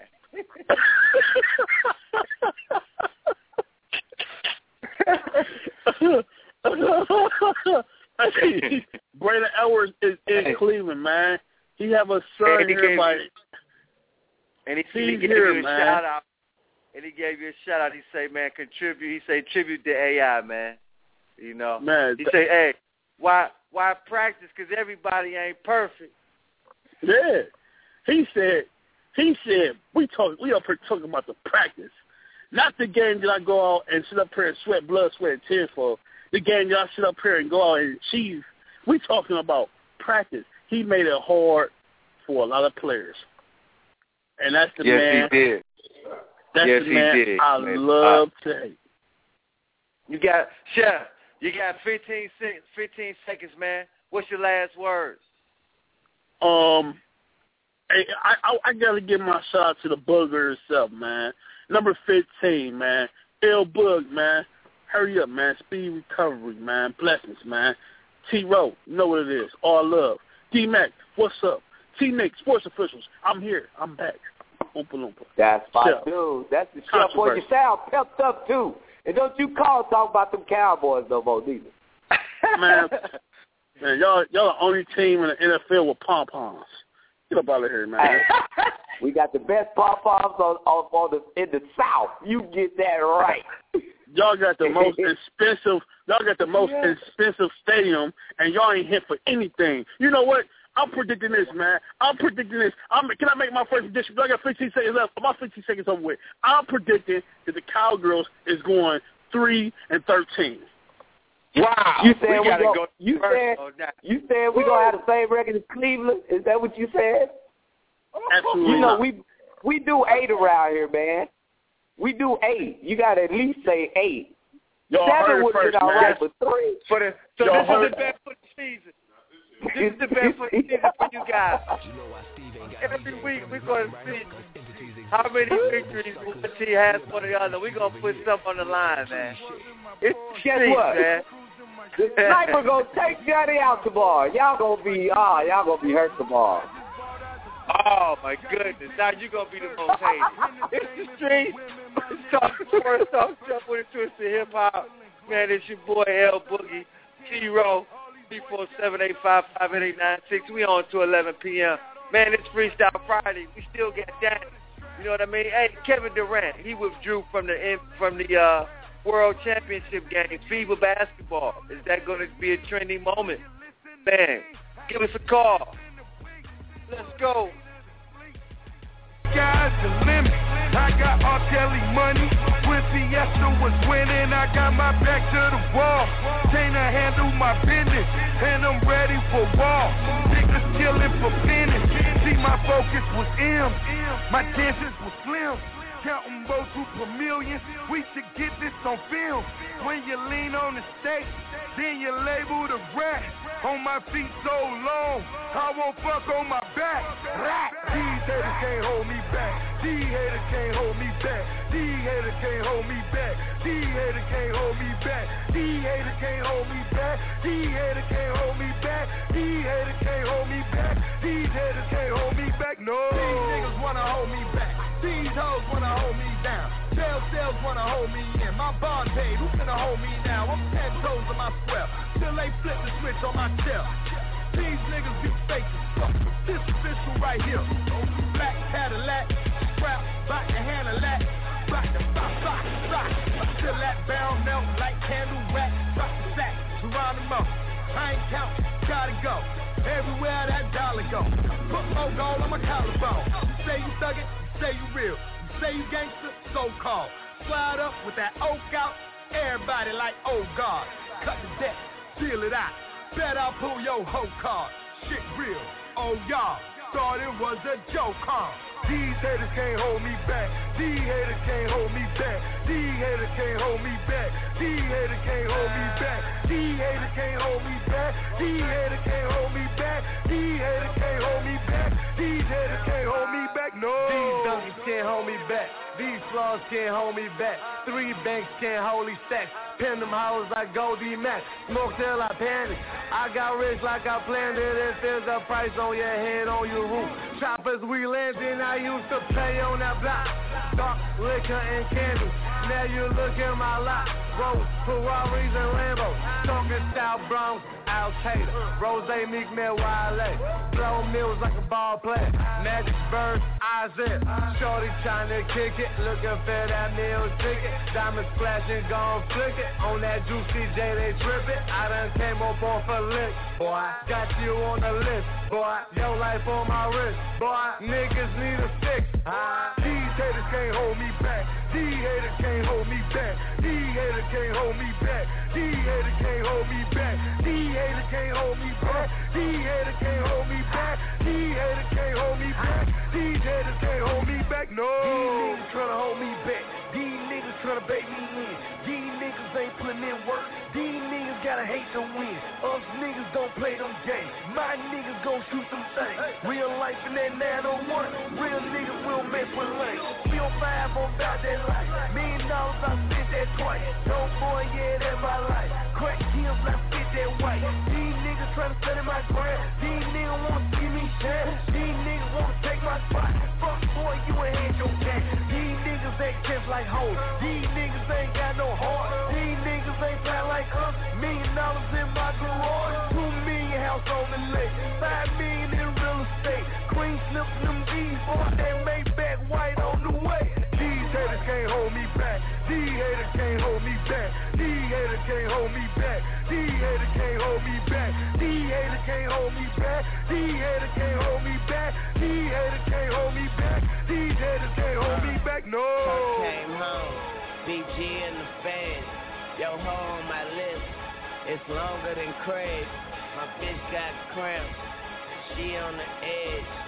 Braylon Edwards is in hey. Cleveland, man. He have a son and he here, by, and he, he gave here, you a man. shout out. And he gave you a shout out. He say, man, contribute. He say, tribute to A I, man. You know, man. He say, hey, why, why practice? Because everybody ain't perfect. Yeah, he said. He said, we talk, we up here talking about the practice, not the game that I go out and sit up here and sweat blood, sweat, and tears for. The game that I sit up here and go out and achieve. We talking about practice. He made it hard for a lot of players, and that's the yes, man. Yes, he did. That's yes, the man he did. I man. love uh, to hate. You got Chef. You got fifteen, fifteen seconds, man. What's your last words? Um. Hey, I, I, I got to give my shout out to the Booger itself, man. Number fifteen, man. L Bug, man. Hurry up, man. Speed recovery, man. Blessings, man. T-Row, you know what it is. All love. D-Mac, what's up? T-Nick, sports officials, I'm here. I'm back. Oompa Loompa. That's my Chef. dude. That's the Chef. Boy, you sound pepped up, too. And don't you call talk about them Cowboys no more, neither. Man, man, y'all, y'all the only team in the N F L with pom-poms. Get up out of here, man. We got the best pom-poms on, on, on the, in the South. You get that right. Y'all got the most expensive. Y'all got the most yeah. expensive stadium, and y'all ain't hit for anything. You know what? I'm predicting this, man. I'm predicting this. I'm, can I make my first prediction? I got fifteen seconds left. My fifteen seconds over with. I'm predicting that the Cowgirls is going three and thirteen. Wow. You said we, we gotta go, go. You said you said we gonna have the same record as Cleveland. Is that what you said? Absolutely. You know not. we we do eight around here, man. We do eight. You got to at least say eight. Y'all Seven would be all right, but three. For the, so Y'all this heard- is the bet for the season. This is the bet for the season for you guys. Every week we're going to see how many victories one team has for the other. We're going to put something on the line, man. It's Guess streets, what? man. The sniper gonna take Johnny out tomorrow. Y'all gonna be ah, oh, y'all gonna be hurt tomorrow. Oh my goodness! Now you gonna be the most hated. It's the streets. It's talk sports, talk stuff with a twist of hip hop. Man, it's your boy L Boogie, T-Row, three four seven eight five five eight eight nine six. We on to eleven p.m. Man, it's Freestyle Friday. We still get that. You know what I mean? Hey, Kevin Durant, he withdrew from the from the. uh World Championship game, FIBA basketball. Is that going to be a trending moment? Man, give us a call. Let's go. Sky's the limit. I got R. Kelly money. When Fiesta was winning, I got my back to the wall. Can't handle my business, and I'm ready for war. Niggas killing for pennies. See, my focus was M. My chances were slim. Counting both to per million. We should get this on film. When you lean on the stage, then you label the rat. On my feet so long, I won't fuck on my back. Rat. These haters can't hold me back. These haters can't hold me back. These haters can't hold me back. These haters can't hold me back. These haters can't hold me back. These haters can't hold me back. These haters can't hold me back. These haters can't hold me back. No. These niggas wanna hold me back. These hoes wanna hold me down. Jail cells wanna hold me in. My bond paid, who finna hold me now? I'm ten toes on my square. Till they flip the switch on my tail. These niggas be fake as fuck. This official right here. Black Cadillac, scrap, bout to handle that. Bout to box, box, box. Till that barrel melt like candle wax. Drop the sack, Geronimo. I ain't count, gotta go. Everywhere that dollar go. Put more gold on my collarbone. You say you thug it, you say you real. You say you gangster, so-called. Slide up with that oak out. Everybody like, oh God. Cut the deck, seal it out. Bet I'll pull your whole card. Shit real, oh y'all. Thought it was a joke, huh? These haters can't hold me back. These haters can't hold me back. These haters can't hold me back. These haters can't hold me back. These haters can't hold me back. These haters can't hold me back. These haters can't hold me back. These haters can't hold me back. No. These donkeys can't hold me back. These flaws can't hold me back. Three banks can't hold these stacks. Pin them hoes like Goldie Mac. Smoke till I panic. I got rich like I planned it. If there's a price on your head, on your roof. Choppers we landing, I used to play on that block. Dark liquor and candles. Now you look in my lot. Rolls, Ferraris and Lambos. Talking South Bronx, Al Tater. Rose, Meek Mill, Wale. Blow mills like a ball player. Magic Bird, Isaiah. Shorty trying to kick it. Looking for that meal ticket. Diamonds flashing, gon' flick it. On that Juicy J, they trippin'. I done came up off a lick. Boy, got you on the list. Boy, your life on my wrist. Boy, niggas need a stick. Ah. These haters can't hold me back. These haters can't hold me back. These haters can't hold me back. These haters can't hold me back. These haters can't hold me back. These haters can't hold me back. These haters can't hold me back. These haters can't hold me back. No. These niggas tryna hold me back. These niggas tryna bait me in. These niggas ain't putting in work. These niggas gotta hate to win. Us niggas don't play them games. My niggas gon' shoot them things. Real life in that nine oh one. Real niggas will mess with lanes. three oh five on about that life. Million dollars I spent that twice. Don't boy, yeah, that's my life. Crack kills, I spit that white. These niggas tryna study my brand. These niggas wanna see me shine. These niggas wanna take my spot. Fuck boy, you ain't had your cash. These niggas ain't just like hoes. These niggas ain't got no heart. These niggas ain't fly like us. Million dollars in my garage. Two million house on the lake. Five million in real estate. Green slips them D's. Boy, they make back white on the way. These haters can't hold me back. These haters can't hold me back. These haters can't hold me back. These haters can't hold me back. These haters can't hold me back. These haters can't hold me back. These haters can't hold me back. These haters can't hold me back. No. I came home, B G and the fans. Yo ho on my lips, it's longer than Craig. My bitch got cramps, she on the edge.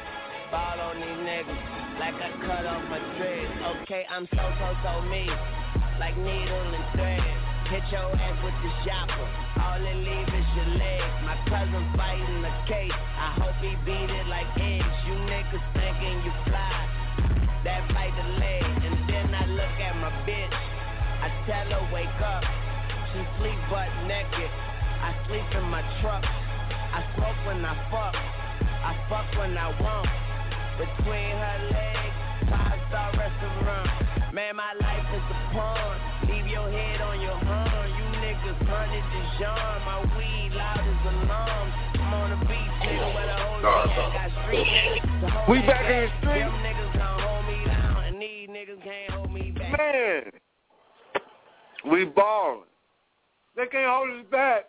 Ball on these niggas like I cut off my dreads. Okay, I'm so, so, so me, like needle and thread. Hit your ass with the chopper, all it leave is your legs. My cousin fighting the case, I hope he beat it like eggs. You niggas thinking you fly, that fight the leg. And then I look at my bitch, I tell her wake up. She sleep butt naked, I sleep in my truck. I smoke when I fuck, I fuck when I want. Between her legs, five-star restaurant. Man, my life is a pawn. Leave your head on your horn. You niggas hunted Dijon. My weed loud as alarm. I'm on the beach, nigga, where the whole nigga got street niggas. We back in the street. Them niggas gon' hold me down, and these niggas can't hold me back. Man, we ballin'. They can't hold us back.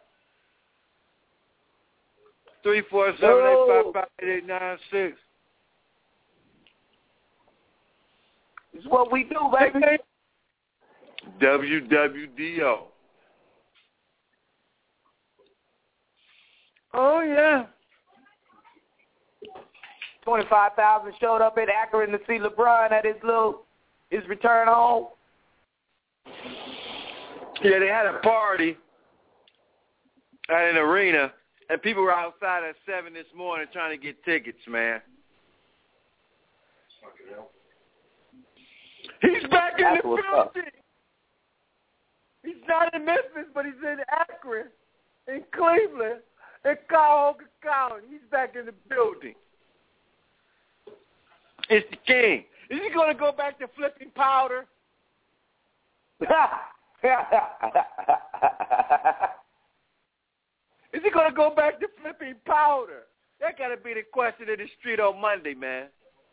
Three four seven eight five five eight eight nine six. It's what we do, baby. W W D O. Oh, yeah. twenty-five thousand showed up at Akron to see LeBron at his little, his return home. Yeah, they had a party at an arena, and people were outside at seven this morning trying to get tickets, man. He's back in That's the what's up. building. He's not in Memphis, but he's in Akron, in Cleveland, in Cuyahoga County. He's back in the building. It's the king. Is he going to go back to flipping powder? Is he going to go back to flipping powder? That got to be the question in the street on Monday, man.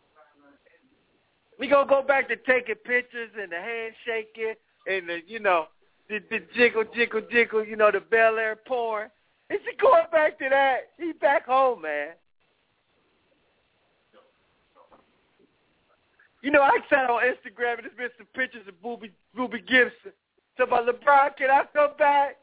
We going to go back to taking pictures and the handshaking and the, you know, the, the jiggle, jiggle, jiggle, you know, the Bel Air porn. Is he going back to that? He's back home, man. You know, I sat on Instagram and there's been some pictures of Ruby, Ruby Gibson. So about LeBron, can I come back?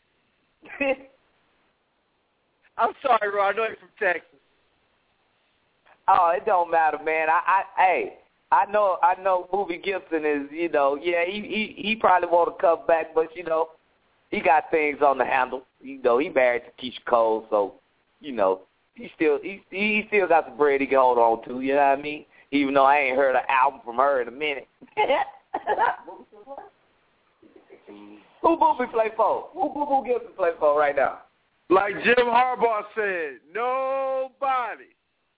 I'm sorry, Ron. I know you're from Texas. Oh, it don't matter, man. I, I, hey, I know, I know. Movie Gibson is, you know, yeah, he, he, he probably want to come back, but you know, he got things on the handle. You know, he married to Keisha Cole, so you know, he still, he, he still got some bread he can hold on to. You know what I mean? Even though I ain't heard an album from her in a minute. Who Booby play for? Who Boo Boo Gibson play for right now? Like Jim Harbaugh said, nobody.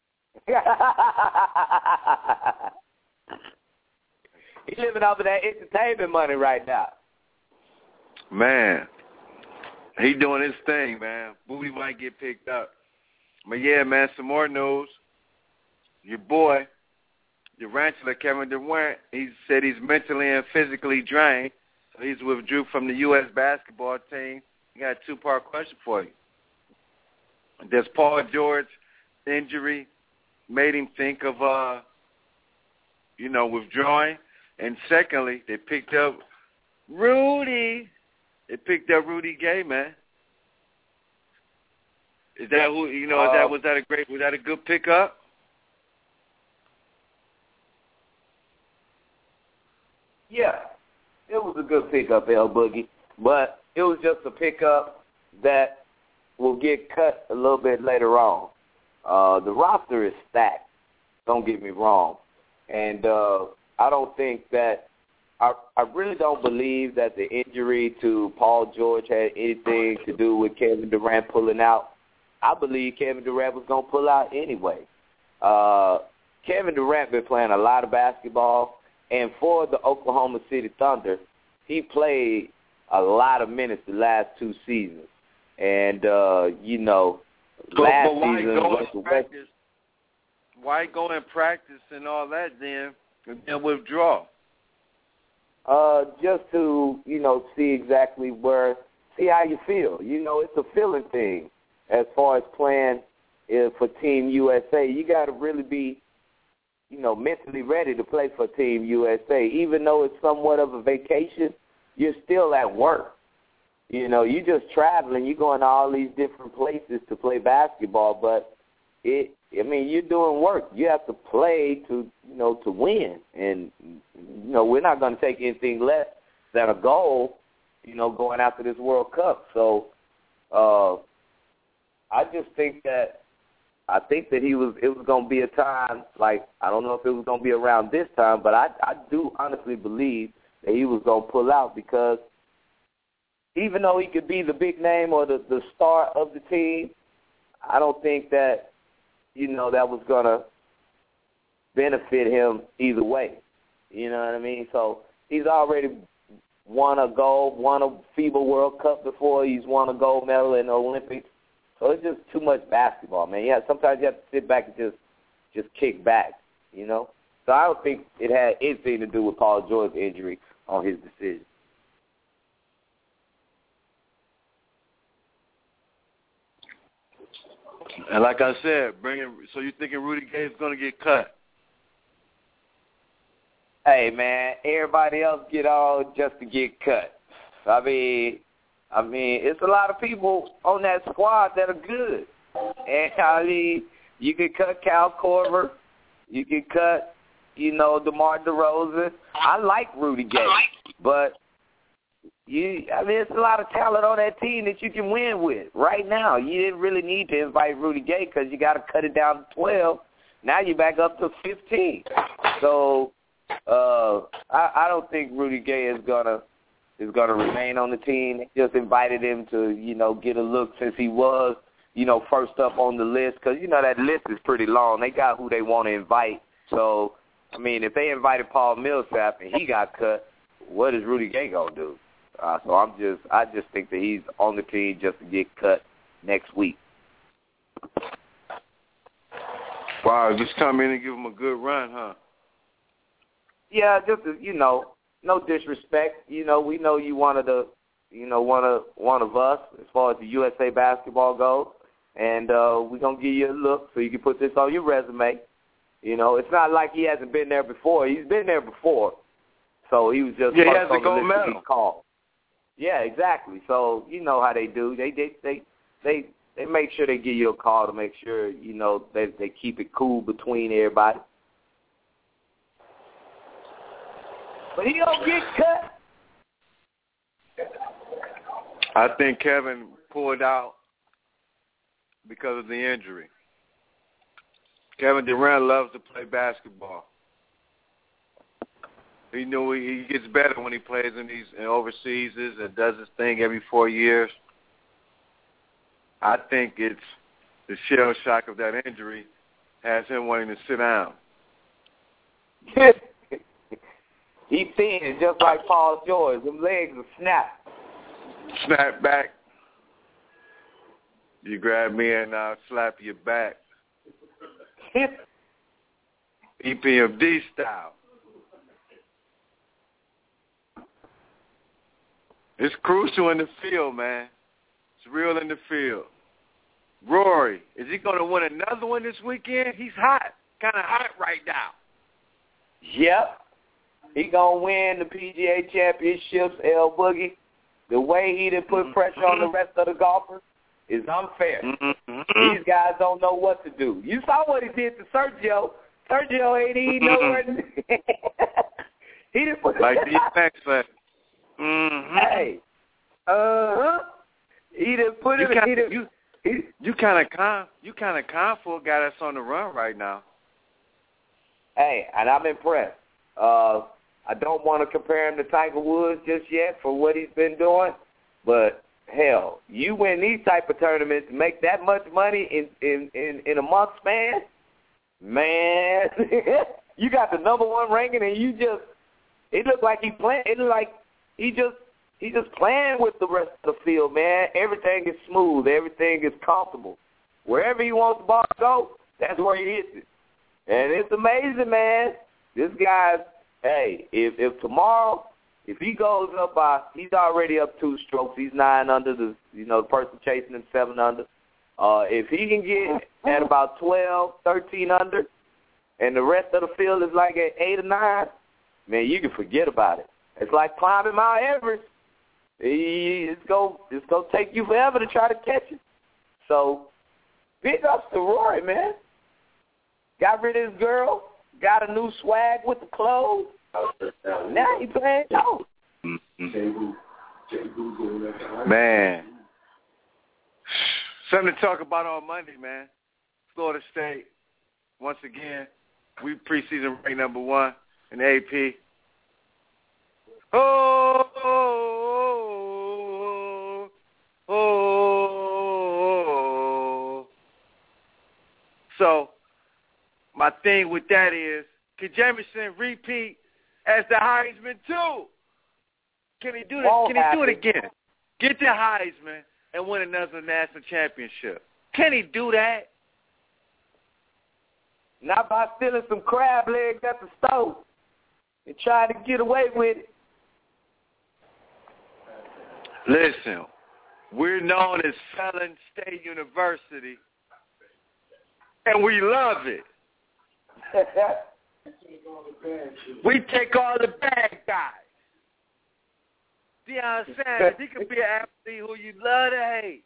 He's living off of that entertainment money right now. Man, he doing his thing, man. Booby might get picked up. But yeah, man, some more news. Your boy, Durantula Kevin Durant, he said he's mentally and physically drained. So he's withdrew from the U S basketball team. I got a two-part question for you. Does Paul George's injury made him think of, uh, you know, withdrawing? And secondly, they picked up Rudy. They picked up Rudy Gay, man. Is that who? You know, is that was that a great? Was that a good pickup? Yeah, it was a good pickup, L Boogie, but it was just a pickup that will get cut a little bit later on. Uh, the roster is stacked. Don't get me wrong, and uh, I don't think that. I, I really don't believe that the injury to Paul George had anything to do with Kevin Durant pulling out. I believe Kevin Durant was going to pull out anyway. Uh, Kevin Durant been playing a lot of basketball, and for the Oklahoma City Thunder, he played a lot of minutes the last two seasons. And, uh, you know, but, last but why season go was and practice? Why go and practice and all that then and then withdraw? Uh, just to, you know, see exactly where, see how you feel. You know, it's a feeling thing as far as playing uh, for Team U S A. You got to really be, you know, mentally ready to play for Team U S A. Even though it's somewhat of a vacation, you're still at work. You know, you're just traveling. You're going to all these different places to play basketball, but it. I mean, you're doing work. You have to play to, you know, to win. And, you know, we're not going to take anything less than a goal, you know, going after this World Cup. So uh, I just think that I think that he was. It was going to be a time like I don't know if it was going to be around this time, but I I do honestly believe that he was going to pull out because even though he could be the big name or the the star of the team, I don't think that you know that was going to benefit him either way. You know what I mean? So he's already won a gold, won a FIBA World Cup before. He's won a gold medal in the Olympics. So it's just too much basketball, man. Yeah, sometimes you have to sit back and just just kick back, you know. So I don't think it had anything to do with Paul George's injury on his decision. And like I said, bringing. So you thinking Rudy Gay is going to get cut? Hey, man, everybody else get on just to get cut. I mean. I mean, it's a lot of people on that squad that are good. And, I mean, you can cut Cal Korver. You can cut, you know, DeMar DeRozan. I like Rudy Gay. But, you, I mean, it's a lot of talent on that team that you can win with right now. You didn't really need to invite Rudy Gay because you got to cut it down to twelve. Now you're back up to fifteen. So, uh, I, I don't think Rudy Gay is going to is going to remain on the team. They just invited him to, you know, get a look since he was, you know, first up on the list because, you know, that list is pretty long. They got who they want to invite. So, I mean, if they invited Paul Millsap and he got cut, what is Rudy Gay going to do? Uh, so I'm just, I just think that he's on the team just to get cut next week. Wow, just come in and give him a good run, huh? Yeah, just, you know, no disrespect. You know, we know you one of the, you know, one of one of us as far as the U S A basketball goes, and uh, we're gonna give you a look so you can put this on your resume. You know, it's not like he hasn't been there before. He's been there before, so he was just yeah, he first has on a gold the list to medal. be called. Yeah, exactly. So you know how they do. They they they they they make sure they give you a call to make sure you know they they keep it cool between everybody. But he don't get cut. I think Kevin pulled out because of the injury. Kevin Durant loves to play basketball. He knew he, he gets better when he plays in these in overseas and does his thing every four years. I think it's the shell shock of that injury has him wanting to sit down. He thin, just like Paul George. Them legs are snapped. Snap back. You grab me and I'll slap your back. E P M D style. It's crucial in the field, man. It's real in the field. Rory, is he going to win another one this weekend? He's hot. Kind of hot right now. Yep. He going to win the P G A championships, L Boogie. The way he done put pressure on the rest of the golfers is unfair. Mm-hmm. These guys don't know what to do. You saw what he did to Sergio. Sergio ain't even know where to He didn't put like the effects for mm-hmm. Hey. Uh-huh. He done put you him kinda, he done, You, he, you kind of calm. You kind of calm for a guy that's on the run right now. Hey, and I'm impressed. Uh, I don't want to compare him to Tiger Woods just yet for what he's been doing, but hell, you win these type of tournaments, make that much money in in in, in a month span, man. You got the number one ranking, and you just it looked like he playing. It looked like he just he just playing with the rest of the field, man. Everything is smooth, everything is comfortable. Wherever he wants the ball to go, that's where he hits it, and it's amazing, man. This guy's, hey, if if tomorrow, if he goes up by, he's already up two strokes. He's nine under. The you know the person chasing him seven under. Uh, if he can get at about twelve, thirteen under, and the rest of the field is like at eight or nine, man, you can forget about it. It's like climbing Mount Everest. It's go it's gonna take you forever to try to catch it. So Big ups to Rory, man. Got rid of his girl. Got a new swag with the clothes. Now he playing dope. Man. Something to talk about on Monday, man. Florida State, once again, we preseason ranked number one in the A P. Oh, oh, oh, oh. So, my thing with that is, can Jameson repeat as the Heisman too? Can he do it? Can he do it again? Get the Heisman and win another national championship. Can he do that? Not by stealing some crab legs at the stove and trying to get away with it. Listen, we're known as Felon State University, and we love it. We take all the bad guys. Deion Sanders, he could be an athlete who you love to hate.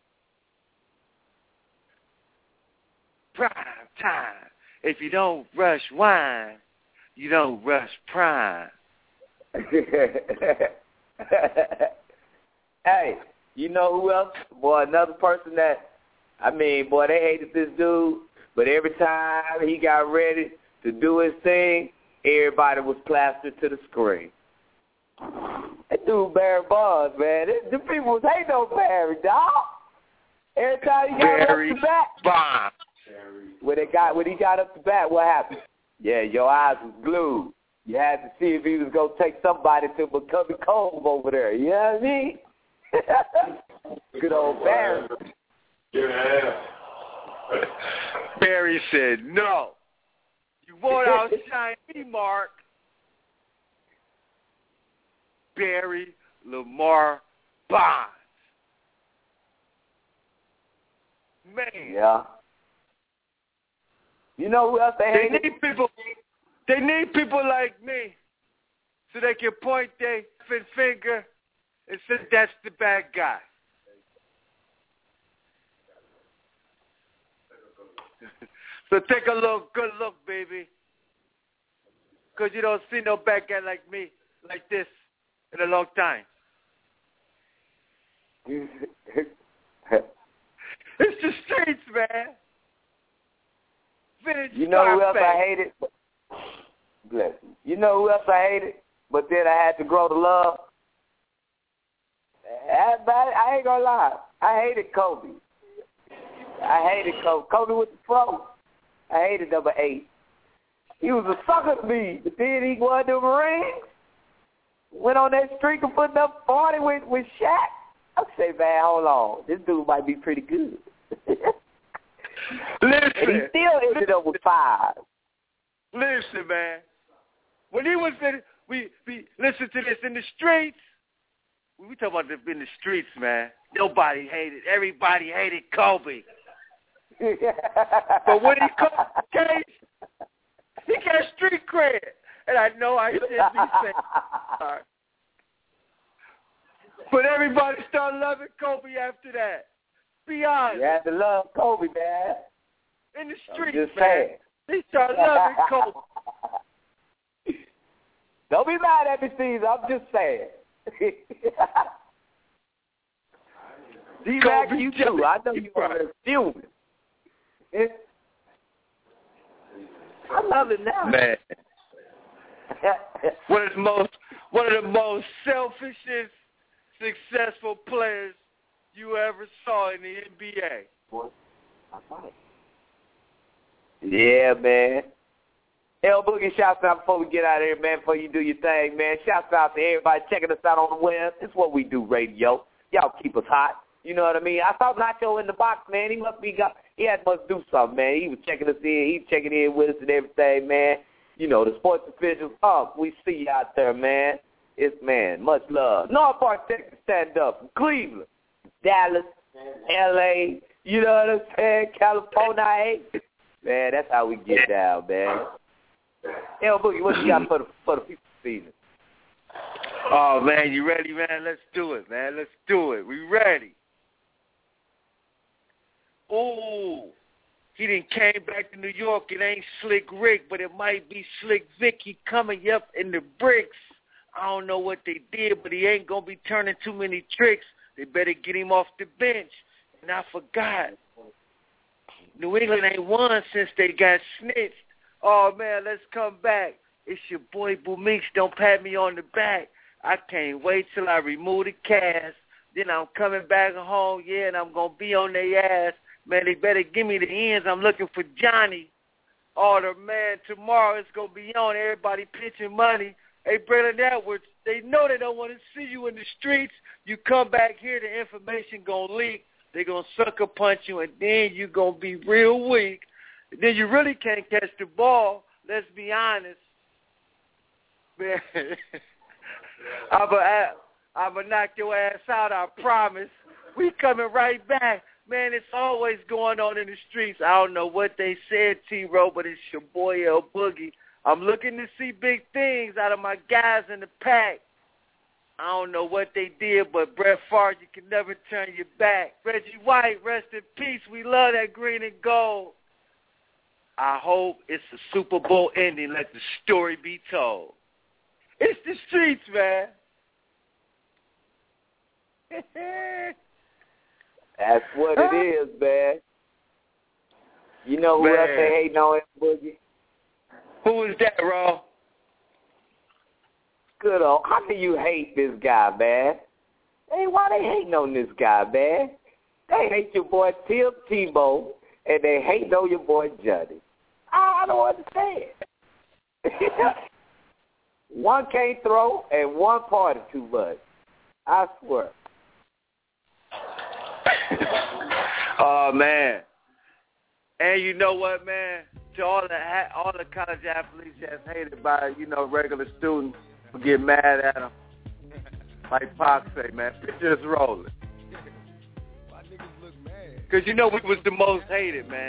Prime time. If you don't rush wine, you don't rush prime. Hey, you know who else? Boy, another person that, I mean, boy, they hated this dude, but every time he got ready to do his thing, everybody was plastered to the screen. That dude Barry Bonds, man. The people was hating on Barry, dog. Every time he got Barry up to bat, Bonds. when they got when he got up to bat, what happened? Yeah, your eyes was glued. You had to see if he was gonna take somebody to McCovey Cove over there. You know what I mean? Good old Barry. Yeah. Barry said, "No, you won't outshine me, Mark." Barry Lamar Bonds. Man. Yeah. You know who else they, they hated? need people. They need people like me, so they can point their finger and say that's the bad guy. So take a look, good look, baby, because you don't see no bad guy like me, like this, in a long time. It's the streets, man. Vintage You know who else Scarface. I hated? Bless you. You know who else I hated? But then I had to grow to love. I, I ain't gonna lie. I hated Kobe. I hated Kobe. Kobe with the pro. I hated number eight. He was a sucker to me. But then he won the rings. Went on that streak of putting up forty with, with Shaq. I say, man, hold on. This dude might be pretty good. Listen. And he still ended up with five. Listen, man. When he was in, we, we listen to this in the streets. We talk about this in the streets, man. Nobody hated. Everybody hated Kobe. But when he caught the case, he got street cred. And I know I shouldn't be saying that. But everybody started loving Kobe after that. Be honest. You had to love Kobe, man. In the streets, just man. saying. They started loving Kobe. Don't be mad at me, Caesar. I'm just saying. D-Mac, you too. I know you are fuming. I love it now. Man. one of the most one of the most selfishest, successful players you ever saw in the N B A. Yeah, man. L Boogie, shouts out before we get out of here, man, before you do your thing, man. Shouts out to everybody checking us out on the web. It's what we do, radio. Y'all keep us hot. You know what I mean? I saw Nacho in the box, man. He must be got, he had must do something, man. He was checking us in. He was checking in with us and everything, man. You know, the sports officials, oh, we see you out there, man. It's, man, much love. North Park, Texas, stand up. From Cleveland, Dallas, L A, you know what I'm saying? California, man, that's how we get down, man. L Boogie, what you got for the, for the people season? Oh, man, you ready, man? Let's do it, man. Let's do it. We ready. Ooh, he done came back to New York. It ain't Slick Rick, but it might be Slick Vicky coming up in the bricks. I don't know what they did, but he ain't going to be turning too many tricks. They better get him off the bench. And I forgot, New England ain't won since they got snitched. Oh, man, let's come back. It's your boy Boo Meeks. Don't pat me on the back. I can't wait till I remove the cast. Then I'm coming back home, yeah, and I'm going to be on their ass. Man, they better give me the ends. I'm looking for Johnny. Oh, the man, tomorrow it's going to be on. Everybody pitching money. Hey, Braylon Edwards, they know they don't want to see you in the streets. You come back here, the information going to leak. They're going to sucker punch you, and then you're going to be real weak. And then you really can't catch the ball. Let's be honest. Man, I'm going to knock your ass out, I promise. We coming right back. Man, it's always going on in the streets. I don't know what they said, T-Row, but it's your boy L Boogie. I'm looking to see big things out of my guys in the pack. I don't know what they did, but Brett Favre, you can never turn your back. Reggie White, rest in peace. We love that green and gold. I hope it's a Super Bowl ending. Let the story be told. It's the streets, man. That's what it is, man. You know who man. else they hating on, Boogie? Who is that, Ro? Good old. How can you hate this guy, man? Hey, why they hating on this guy, man? They hate your boy Tim Tebow, and they hate on your boy Johnny. I don't understand. One can't throw, and one party too much. I swear. Oh, man. And you know what, man? To all the all the college athletes that's hated by, you know, regular students who get mad at them. Like Pac say, man, pictures rolling. Because you know we was the most hated, man.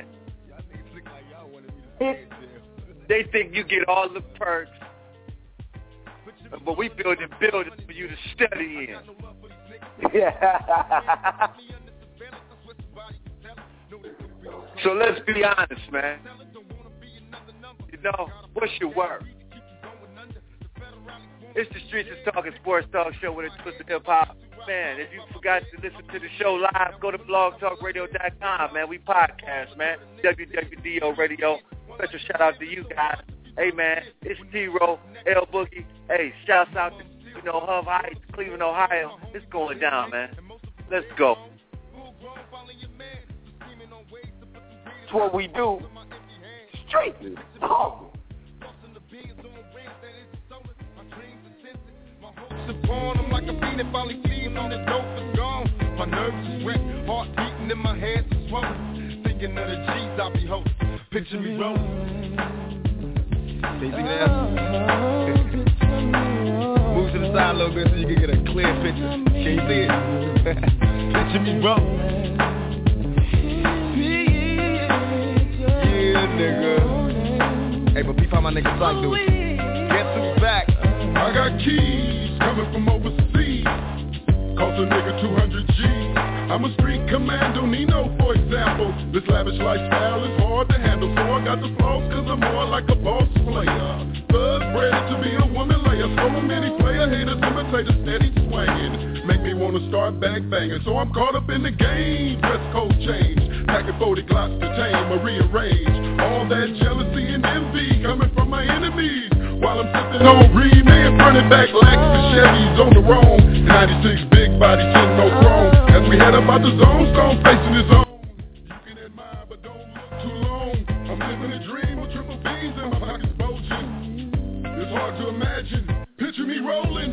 They think you get all the perks, but we building buildings for you to study in. Yeah. So let's be honest, man. You know, what's your worth? It's the Streets is Talking Sports Talk Show with a twist of hip-hop. Man, if you forgot to listen to the show live, go to blog talk radio dot com, man. We podcast, man. W W D O Radio. Special shout-out to you guys. Hey, man, it's T-Row, L Boogie. Hey, shouts out to, you know, Hub Heights, Cleveland, Ohio. It's going down, man. Let's go. That's what we do. Strictly. Oh. I'm like a bean and finally feeding on the dope is gone. My nerves is wet, heart beating in my hands is swollen. Thinking of the G's I'll be holding. Picture me rolling. Can you see that? Move to the side a little bit so you can get a clear picture. Can you see it? Picture me rolling. Yeah, nigga. Hey, but peep how my nigga Psych do it. Guess who's back? I got keys coming from overseas. Cost a nigga two hundred G's. I'm a street commando, Nino, for example. This lavish lifestyle is hard to handle, so I got the flaws cause I'm more like a boss player. Thug bred to be a woman layer. So many player haters, imitators, steady swinging. Make me wanna start back banging. So I'm caught up in the game. Dress code change. Packing forty glocks to tame or rearrange. All that jealousy and envy coming from my enemies. While I'm sipping on Reman, running back Lexus and Chevys on the roam. ninety-six big body, ten no chrome. As we head up out the zone, stone facing his own. You can admire, but don't look too long. I'm living a dream with triple B's and my pockets bulging. It's hard to imagine. Picture me rolling